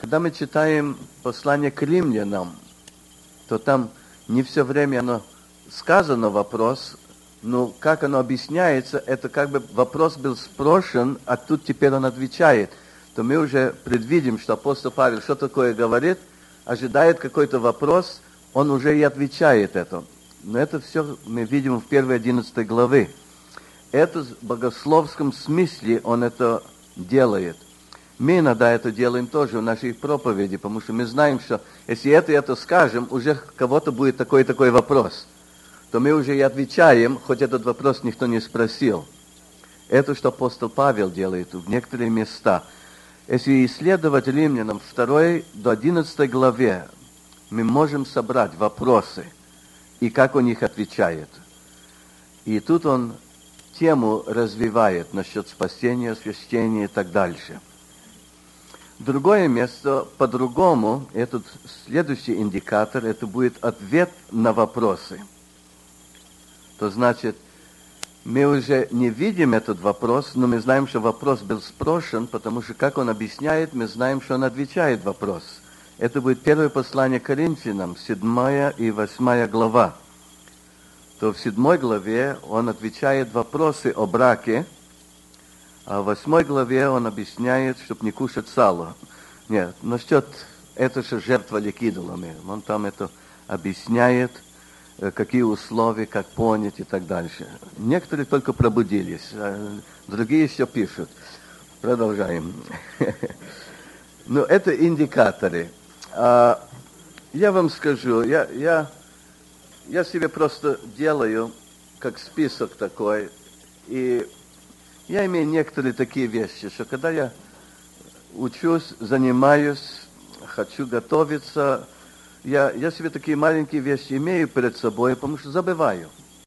Когда мы читаем послание к римлянам, то там не все время оно сказано вопрос, но как оно объясняется, это как бы вопрос был спрошен, а тут теперь он отвечает. То мы уже предвидим, что апостол Павел что такое говорит, ожидает какой-то вопрос, он уже и отвечает это. Но это все мы видим в первой 11 главе. Это в богословском смысле он это делает. Мы иногда это делаем тоже в нашей проповеди, потому что мы знаем, что если это скажем, уже кого-то будет такой вопрос, то мы уже и отвечаем, хоть этот вопрос никто не спросил. Это, что апостол Павел делает в некоторые места. Если исследовать римлянам 2 до 11 главе, мы можем собрать вопросы и как он их отвечает. И тут он тему развивает насчет спасения, освящения и так дальше. Другое место по-другому, этот следующий индикатор, это будет ответ на вопросы. То значит, мы уже не видим этот вопрос, но мы знаем, что вопрос был спрошен, потому что, как он объясняет, мы знаем, что он отвечает вопрос. Это будет первое послание к Коринфянам, 7 и 8 глава. То в 7 главе он отвечает вопросы о браке, а в 8 главе он объясняет, чтобы не кушать сало. Нет, насчет это же жертва идолами. Он там это объясняет, какие условия, как понять и так дальше. Некоторые только пробудились, а другие еще пишут. Продолжаем. Но это индикаторы. Я вам скажу, я себе просто делаю как список такой, и я имею некоторые такие вещи, что когда я учусь, занимаюсь, хочу готовиться, я себе такие маленькие вещи имею перед собой, потому что забываю.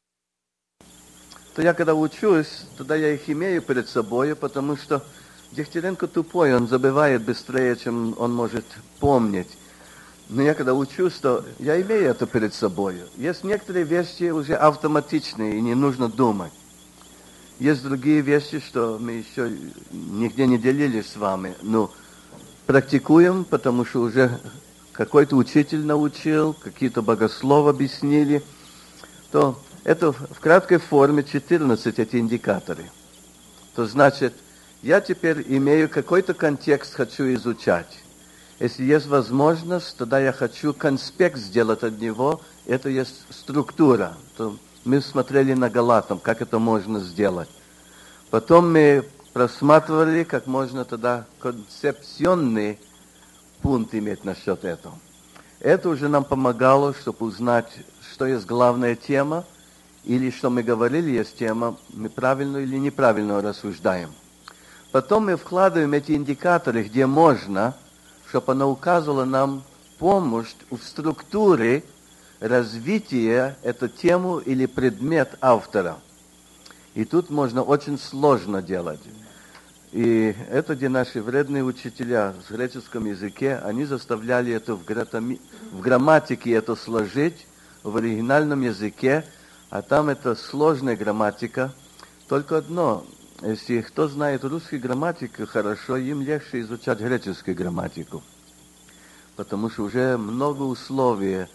То я когда учусь, тогда я их имею перед собой, потому что Дегтяренко тупой, он забывает быстрее, чем он может помнить. Но я когда учусь, то я имею это перед собой. Есть некоторые вещи уже автоматичные, и не нужно думать. Есть другие вещи, что мы еще нигде не делились с вами. Но практикуем, потому что уже какой-то учитель научил, какие-то богословы объяснили. То это в краткой форме 14 эти индикаторы. То значит, я теперь имею какой-то контекст, хочу изучать. Если есть возможность, тогда я хочу конспект сделать от него. Это есть структура. То мы смотрели на Галатам, как это можно сделать. Потом мы просматривали, как можно тогда концепционный пункт иметь насчет этого. Это уже нам помогало, чтобы узнать, что есть главная тема, или что мы говорили, есть тема, мы правильно или неправильно рассуждаем. Потом мы вкладываем эти индикаторы, где можно, чтобы она указывала нам помощь в структуре развития эту тему или предмет автора. И тут можно очень сложно делать. И это где наши вредные учителя в греческом языке, они заставляли это в грамматике это сложить, в оригинальном языке, а там это сложная грамматика. Только одно, если кто знает русскую грамматику хорошо, им легче изучать греческую грамматику. Потому что уже много условий,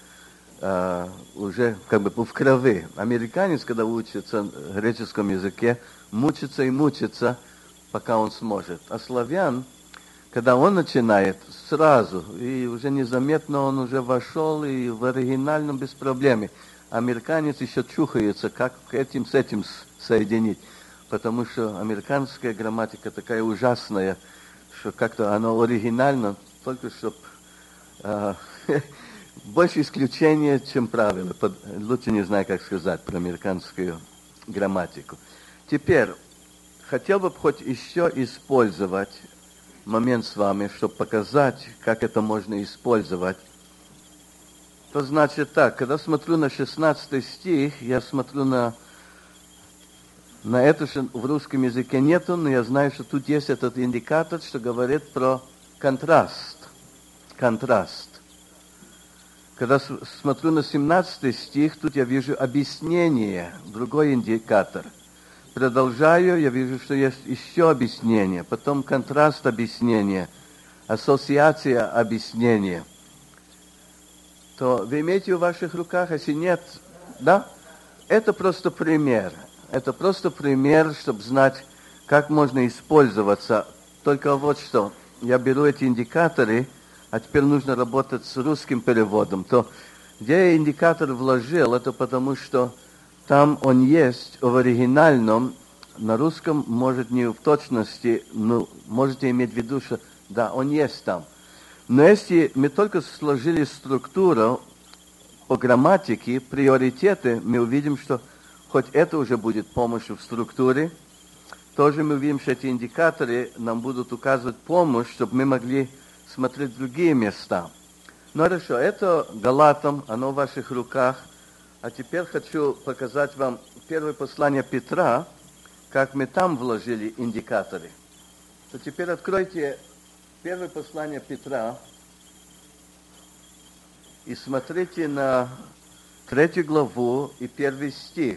уже как бы в крови. Американец, когда учится в греческом языке, мучится и мучится, пока он сможет. А славян, когда он начинает, сразу, и уже незаметно он уже вошел, и в оригинальном без проблем. Американец еще чухается, как этим с этим соединить. Потому что американская грамматика такая ужасная, что как-то оно оригинально, только чтобы больше исключения, чем правила. Лучше не знаю, как сказать про американскую грамматику. Теперь, хотел бы хоть еще использовать момент с вами, чтобы показать, как это можно использовать. То значит так, когда смотрю на 16 стих, я смотрю на это, что в русском языке нету, но я знаю, что тут есть этот индикатор, что говорит про контраст. Контраст. Когда смотрю на 17 стих, тут я вижу объяснение, другой индикатор. Продолжаю, я вижу, что есть еще объяснение, потом контраст объяснения. ассоциация объяснения, то вы имеете в ваших руках, если нет, да? Это просто пример. Это просто пример, чтобы знать, как можно использоваться. Только вот что, я беру эти индикаторы, а теперь нужно работать с русским переводом. То, где я индикатор вложил, это потому что там он есть в оригинальном, на русском, может, не в точности, но можете иметь в виду, что да, он есть там. Но если мы только сложили структуру по грамматике, приоритеты, мы увидим, что хоть это уже будет помощью в структуре, тоже мы увидим, что эти индикаторы нам будут указывать помощь, чтобы мы могли смотреть другие места. Ну хорошо, это Галатам, оно в ваших руках. А теперь хочу показать вам первое послание Петра, как мы там вложили индикаторы. То теперь откройте первое послание Петра и смотрите на 3 главу и 1 стих.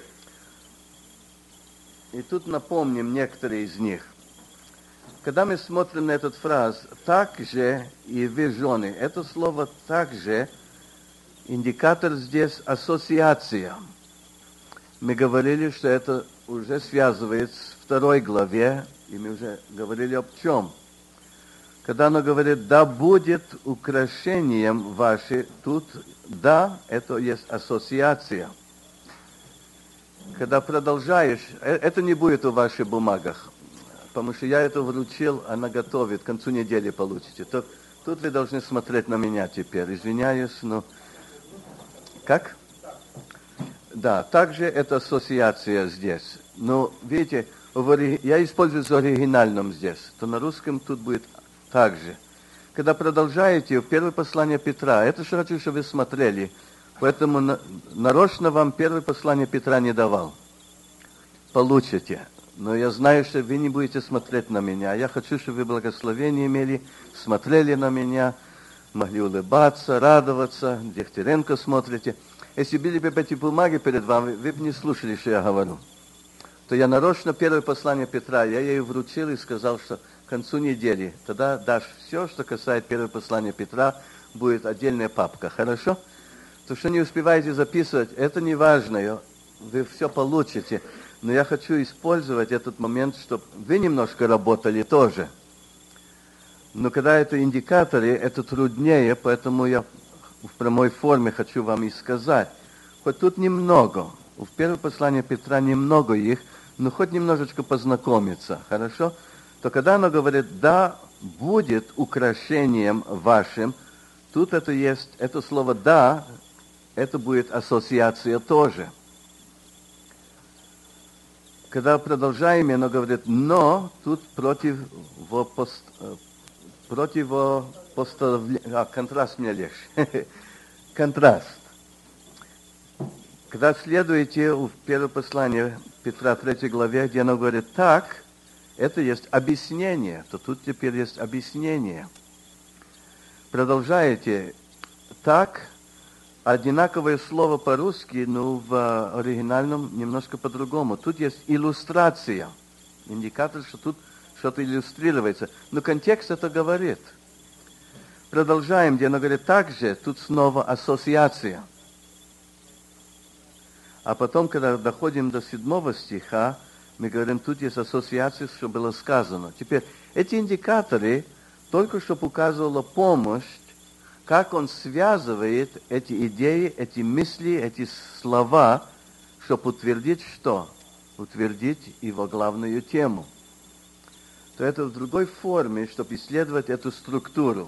И тут напомним некоторые из них. Когда мы смотрим на этот фраз «так же и вы, жены», это слово «так же», индикатор здесь ассоциация. Мы говорили, что это уже связывается с 2 главе, и мы уже говорили об чем. Когда оно говорит «да будет украшением ваше», тут «да» это есть ассоциация. Когда продолжаешь, это не будет в ваших бумагах, потому что я это вручил, она готовит, к концу недели получите. Тут вы должны смотреть на меня теперь. Извиняюсь, но... Как? Да, также это ассоциация здесь. Но, видите, я использую в оригинальном здесь, то на русском тут будет так же. Когда продолжаете, в первое послание Петра, это же хочу, чтобы вы смотрели, поэтому нарочно вам первое послание Петра не давал. Получите. Но я знаю, что вы не будете смотреть на меня. Я хочу, чтобы вы благословение имели, смотрели на меня, могли улыбаться, радоваться. Дегтяренко смотрите. Если были бы эти бумаги перед вами, вы бы не слушали, что я говорю. То я нарочно первое послание Петра, я ей вручил и сказал, что к концу недели, тогда дашь все, что касается первого послания Петра, будет отдельная папка. Хорошо? То, что не успеваете записывать, это не важно, вы все получите. Но я хочу использовать этот момент, чтобы вы немножко работали тоже. Но когда это индикаторы, это труднее, поэтому я в прямой форме хочу вам и сказать. Хоть тут немного, в первом послании Петра немного их, но хоть немножечко познакомиться, хорошо? То когда оно говорит, да, будет украшением вашим, тут это есть, это слово да, это будет ассоциация тоже. Когда продолжаем, оно говорит, но тут контраст мне легче. Контраст. Когда следуете в первое послание Петра 3 главе, где оно говорит так, это есть объяснение, то тут теперь есть объяснение. Продолжаете так, одинаковое слово по-русски, но в оригинальном немножко по-другому. Тут есть иллюстрация, индикатор, что тут что-то иллюстрируется. Но контекст это говорит. Продолжаем, где оно говорит также, тут снова ассоциация. А потом, когда доходим до 7 стиха, мы говорим, тут есть ассоциация, что было сказано. Теперь, эти индикаторы только что указывала помощь, как он связывает эти идеи, эти мысли, эти слова, чтобы утвердить что? Утвердить его главную тему. То это в другой форме, чтобы исследовать эту структуру.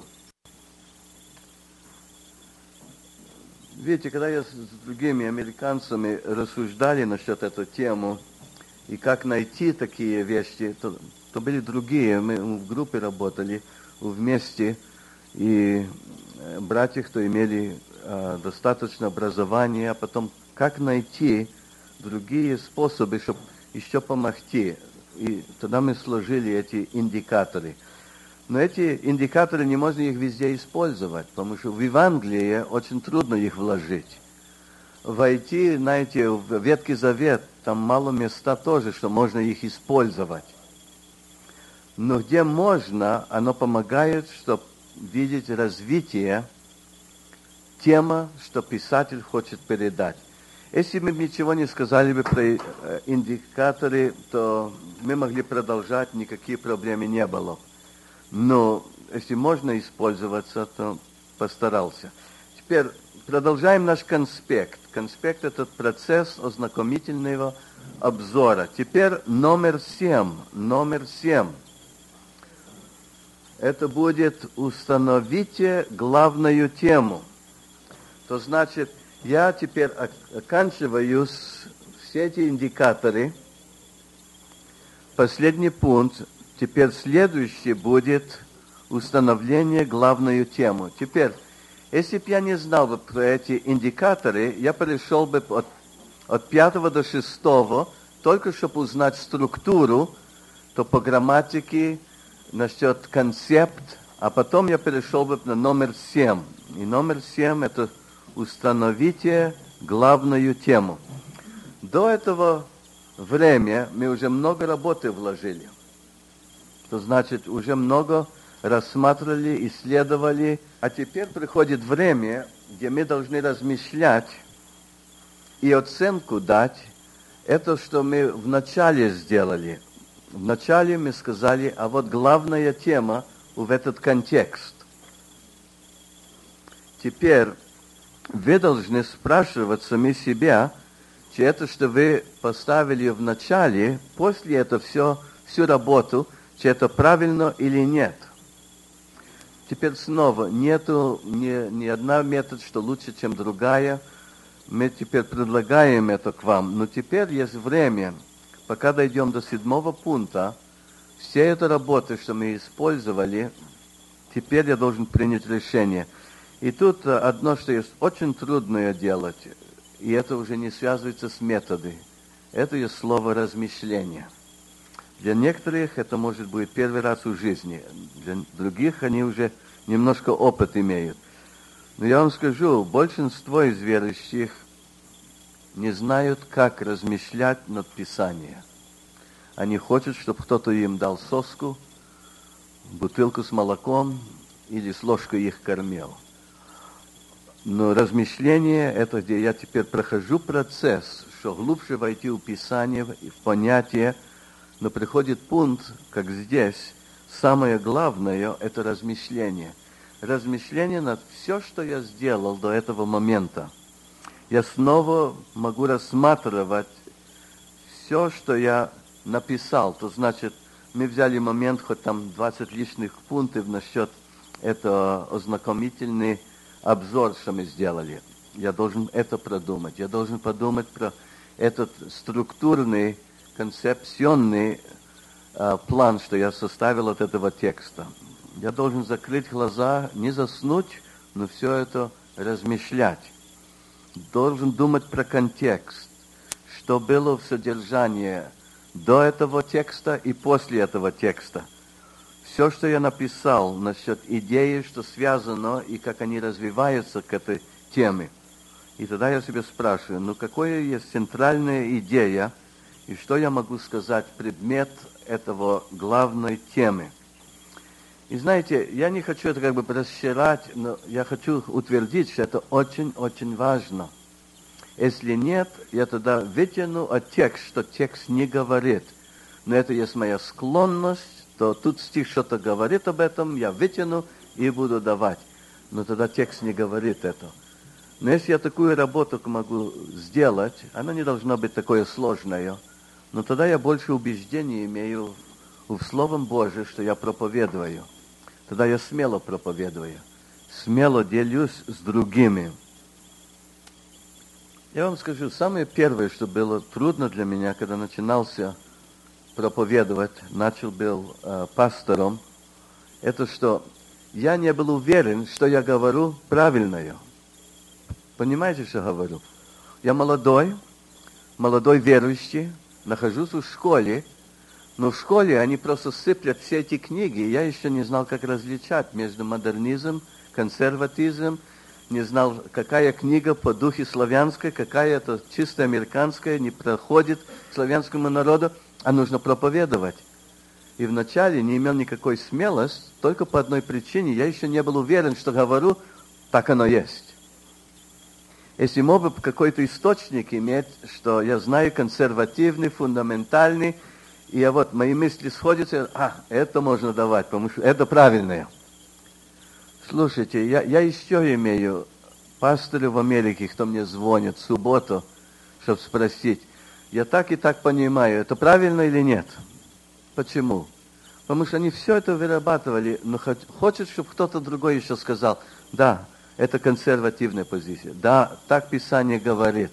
Видите, когда я с другими американцами рассуждали насчет этой темы, и как найти такие вещи, то были другие. Мы в группе работали вместе, и братья, кто имели достаточно образования, а потом как найти другие способы, чтобы еще помогти. И тогда мы сложили эти индикаторы. Но эти индикаторы не можно их везде использовать, потому что в Евангелии очень трудно их вложить. Войти, знаете, в Ветхий Завет, там мало места тоже, что можно их использовать. Но где можно, оно помогает, чтобы видеть развитие тема, что писатель хочет передать. Если мы ничего не сказали бы про индикаторы, то мы могли продолжать, никаких проблем не было. Но если можно использоваться, то постарался. Теперь продолжаем наш конспект. Конспект – это процесс ознакомительного обзора. Теперь номер 7. Номер 7. Это будет «Установите главную тему». То значит, я теперь оканчиваю все эти индикаторы. Последний пункт. Теперь следующий будет установление главную тему. Теперь, если бы я не знал бы про эти индикаторы, я перешел бы от 5 до 6, только чтобы узнать структуру, то по грамматике, насчет концепт, а потом я перешел бы на номер 7. И номер 7 это установите главную тему. До этого времени мы уже много работы вложили. То значит, уже много рассматривали, исследовали, а теперь приходит время, где мы должны размышлять и оценку дать это, что мы вначале сделали. Вначале мы сказали, а вот главная тема в этот контекст. Теперь вы должны спрашивать сами себя, чи это, что вы поставили в начале, после этого всю работу, чи это правильно или нет. Теперь снова, нету ни одна метод, что лучше, чем другая. Мы теперь предлагаем это к вам. Но теперь есть время, пока дойдем до 7 пункта, все эта работа, что мы использовали, теперь я должен принять решение. И тут одно, что есть очень трудное делать, и это уже не связывается с методом. Это есть слово «размышление». Для некоторых это может быть первый раз в жизни, для других они уже немножко опыт имеют. Но я вам скажу, большинство из верующих не знают, как размышлять над Писанием. Они хотят, чтобы кто-то им дал соску, бутылку с молоком или с ложкой их кормил. Но размышление – это где я теперь прохожу процесс, что глубже войти в Писание, в понятие, но приходит пункт, как здесь, самое главное – это размышление. Размышление над все, что я сделал до этого момента. Я снова могу рассматривать все, что я написал. То значит, мы взяли момент, хоть там 20 лишних пунктов насчет этого ознакомительный обзор, что мы сделали. Я должен это продумать. Я должен подумать про этот структурный, концепционный план, что я составил от этого текста. Я должен закрыть глаза, не заснуть, но все это размышлять. Должен думать про контекст, что было в содержании до этого текста и после этого текста. Все, что я написал насчет идеи, что связано и как они развиваются к этой теме. И тогда я себе спрашиваю, какая есть центральная идея, и что я могу сказать, предмет этого главной темы. И знаете, я не хочу это как бы расширять, но я хочу утвердить, что это очень-очень важно. Если нет, я тогда вытяну от текста, что текст не говорит. Но это есть моя склонность, то тут стих что-то говорит об этом, я вытяну и буду давать. Но тогда текст не говорит это. Но если я такую работу могу сделать, она не должна быть такое сложное, но тогда я больше убеждений имею в Словом Божьем, что я проповедую. Тогда я смело проповедую, смело делюсь с другими. Я вам скажу, самое первое, что было трудно для меня, когда начинался проповедовать, был пастором, это что я не был уверен, что я говорю правильное. Понимаете, что говорю? Я молодой верующий, нахожусь в школе, но в школе они просто сыплят все эти книги, и я еще не знал, как различать между модернизмом, консерватизмом, не знал, какая книга по духе славянской, какая это чисто американская, не проходит славянскому народу, а нужно проповедовать. И вначале не имел никакой смелости, только по одной причине. Я еще не был уверен, что говорю, так оно есть. Если мог бы какой-то источник иметь, что я знаю консервативный, фундаментальный, и вот мои мысли сходятся, это можно давать, потому что это правильное. Слушайте, я еще имею пастыря в Америке, кто мне звонит в субботу, чтобы спросить, я так и так понимаю, это правильно или нет? Почему? Потому что они все это вырабатывали, но хочет, чтобы кто-то другой еще сказал, да, это консервативная позиция. Да, так Писание говорит.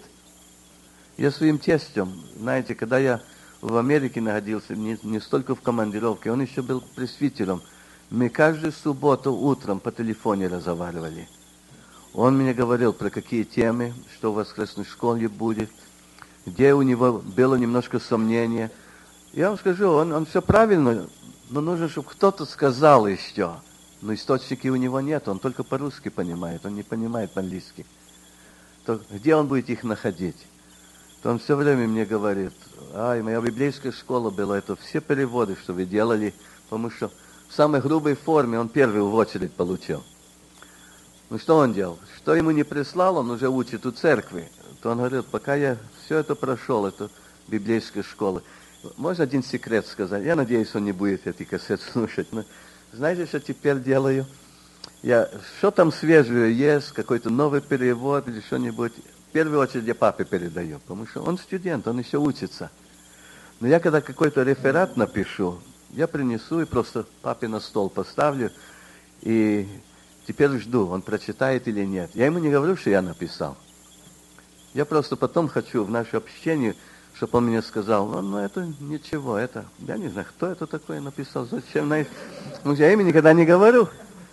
Я своим тестем, знаете, когда я в Америке находился, не столько в командировке, он еще был пресвитером. Мы каждую субботу утром по телефоне разговаривали. Он мне говорил, про какие темы, что в воскресной школе будет, где у него было немножко сомнения. Я вам скажу, он все правильно, но нужно, чтобы кто-то сказал еще. Но источники у него нет, он только по-русски понимает, он не понимает по-английски. То где он будет их находить? То он все время мне говорит, моя библейская школа была, это все переводы, что вы делали, потому что в самой грубой форме он первый в очередь получил. Ну что он делал? Что ему не прислал, он уже учит у церкви. То он говорит, пока я все это прошел, это библейская школа. Можно один секрет сказать? Я надеюсь, он не будет эти кассеты слушать, но знаете, что теперь делаю? Что там свежее есть, какой-то новый перевод или что-нибудь, в первую очередь я папе передаю, потому что он студент, он еще учится. Но я когда какой-то реферат напишу, я принесу и просто папе на стол поставлю, и теперь жду, он прочитает или нет. Я ему не говорю, что я написал. Я просто потом хочу в наше общение, чтобы он мне сказал, ну это ничего, это, я не знаю, кто это такое написал, зачем, я им никогда не говорю.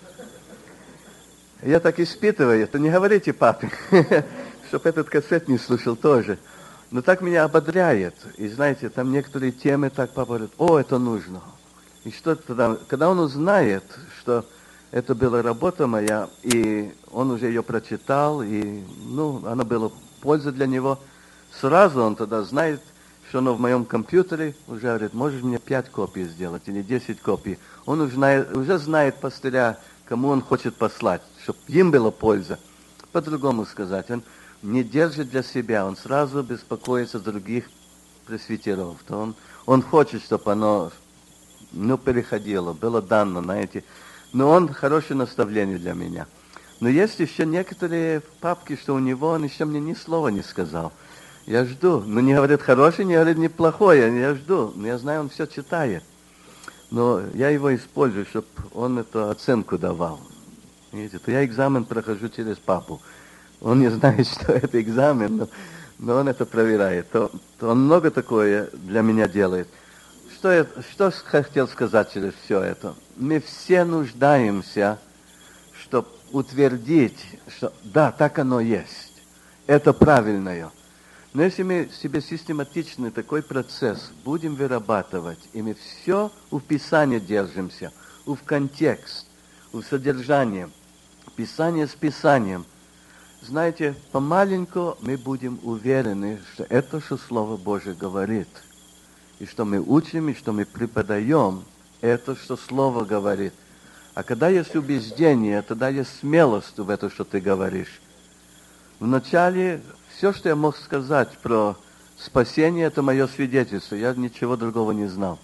Я так испытываю, это не говорите папе, чтобы этот кассет не слушал тоже. Но так меня ободряет. И знаете, там некоторые темы так папа говорит, это нужно. И что тогда, когда он узнает, что это была работа моя, и он уже ее прочитал, и, она была польза для него, сразу он тогда знает, что оно в моем компьютере, уже говорит, можешь мне 5 копий сделать или 10 копий. Он уже знает пастыря, кому он хочет послать, чтобы им была польза. По-другому сказать, он не держит для себя, он сразу беспокоится других пресвитеров. То он хочет, чтобы оно переходило, было дано, знаете. Но он хорошее наставление для меня. Но есть еще некоторые папки, что у него, он еще мне ни слова не сказал. Я жду. Но не говорит хорошее, не говорит неплохое. Я жду. Но я знаю, он все читает. Но я его использую, чтобы он эту оценку давал. Видите, то я экзамен прохожу через папу. Он не знает, что это экзамен, но он это проверяет. То он много такое для меня делает. Что хотел сказать через все это? Мы все нуждаемся, чтобы утвердить, что да, так оно есть. Это правильное. Но если мы себе систематичный такой процесс будем вырабатывать, и мы все в Писании держимся, в контекст, в содержание, Писание с Писанием, знаете, помаленьку мы будем уверены, что это, что Слово Божие говорит, и что мы учим, и что мы преподаем, это, что Слово говорит. А когда есть убеждение, тогда есть смелость в это, что ты говоришь. Вначале все, что я мог сказать про спасение, это мое свидетельство. Я ничего другого не знал.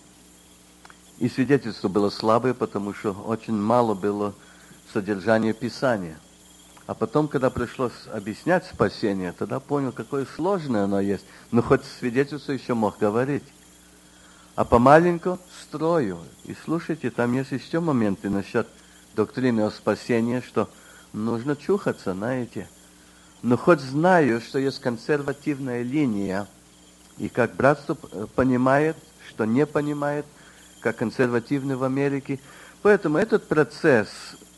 И свидетельство было слабое, потому что очень мало было содержания Писания. А потом, когда пришлось объяснять спасение, тогда понял, какое сложное оно есть. Но хоть свидетельство еще мог говорить. А помаленьку строю. И слушайте, там есть еще моменты насчет доктрины о спасении, что нужно чухаться, знаете. Но хоть знаю, что есть консервативная линия, и как братство понимает, что не понимает, как консервативный в Америке. Поэтому этот процесс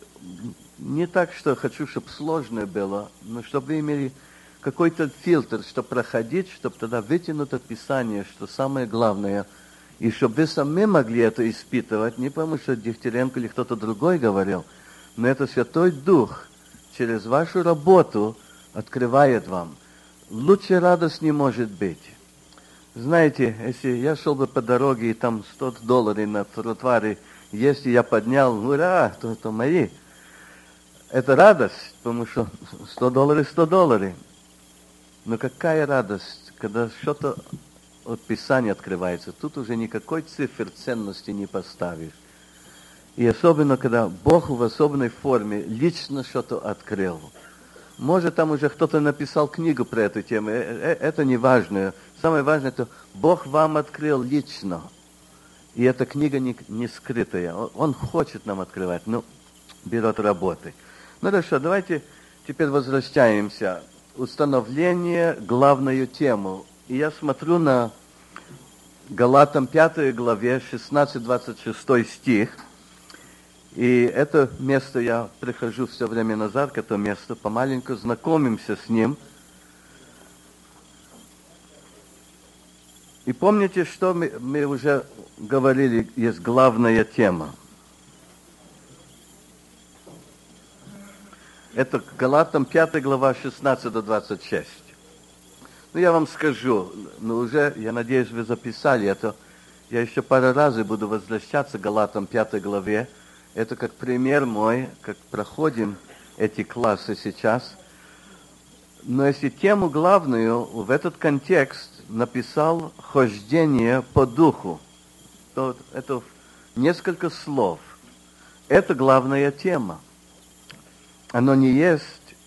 не так, что хочу, чтобы сложно было, но чтобы вы имели какой-то фильтр, чтобы проходить, чтобы тогда вытянуть от Писания, что самое главное, и чтобы вы сами могли это испытывать, не потому что Дегтяренко или кто-то другой говорил, но это Святой Дух через вашу работу открывает вам. Лучше радость не может быть. Знаете, если я шел бы по дороге, и там $100 на тротуаре, если я поднял, ура, то это мои. Это радость, потому что $100 $100. Но какая радость, когда что-то от Писания открывается. Тут уже никакой цифр ценности не поставишь. И особенно, когда Бог в особенной форме лично что-то открыл. Может, там уже кто-то написал книгу про эту тему. Это не важно. Самое важное, что Бог вам открыл лично. И эта книга не скрытая. Он хочет нам открывать, но берет работы. Ну хорошо, давайте теперь возвращаемся. Установление, главную тему. И я смотрю на Галатам 5 главе 16-26 стих. И это место я прихожу все время назад к этому месту, помаленьку знакомимся с ним. И помните, что мы уже говорили, есть главная тема. Это Галатам 5 глава 16-26. Ну, я вам скажу, уже, я надеюсь, вы записали это. Я еще пару раз буду возвращаться к Галатам 5 главе. Это как пример мой, как проходим эти классы сейчас. Но если тему главную в этот контекст написал «хождение по духу», то это несколько слов. Это главная тема. Оно не есть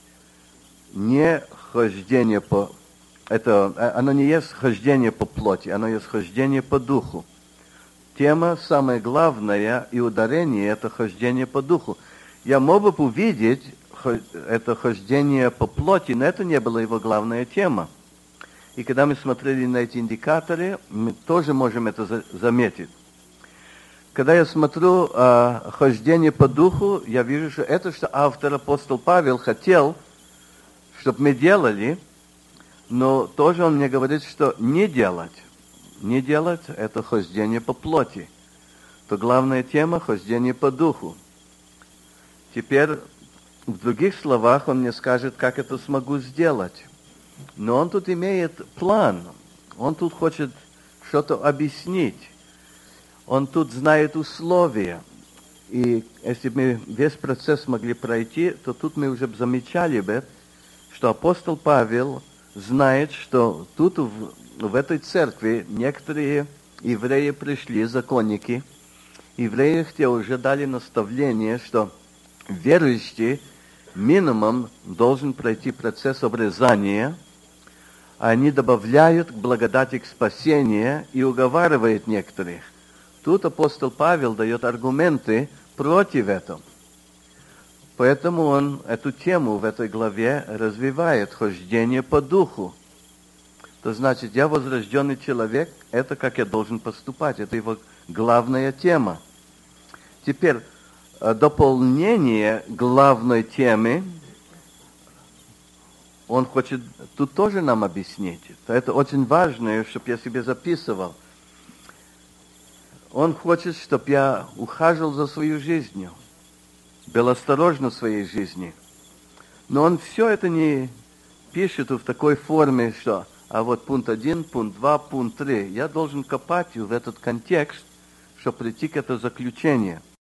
не хождение по... оно не есть хождение по плоти, оно есть хождение по духу. Тема самая главная и ударение – это хождение по духу. Я мог бы увидеть это хождение по плоти, но это не была его главная тема. И когда мы смотрели на эти индикаторы, мы тоже можем это заметить. Когда я смотрю хождение по духу, я вижу, что это, что автор апостол Павел хотел, чтобы мы делали, но тоже он мне говорит, что не делать. Не делать – это хождение по плоти. То главная тема – хождение по духу. Теперь, в других словах, он мне скажет, как это смогу сделать. Но он тут имеет план. Он тут хочет что-то объяснить. Он тут знает условия. И если бы мы весь процесс могли пройти, то тут мы уже замечали бы, что апостол Павел знает, что тут в этой церкви некоторые евреи пришли, законники. Евреи те уже дали наставление, что верующий минимум должен пройти процесс обрезания. Они добавляют к благодати к спасению и уговаривают некоторых. Тут апостол Павел дает аргументы против этого. Поэтому он эту тему в этой главе развивает, хождение по духу. То значит, я возрожденный человек, это как я должен поступать, это его главная тема. Теперь, дополнение главной темы, он хочет тут тоже нам объяснить. Это очень важно, чтобы я себе записывал. Он хочет, чтобы я ухаживал за своей жизнью, был осторожен в своей жизни. Но он все это не пишет в такой форме, что а вот пункт 1, пункт 2, пункт 3. Я должен копать в этот контекст, чтобы прийти к этому заключению.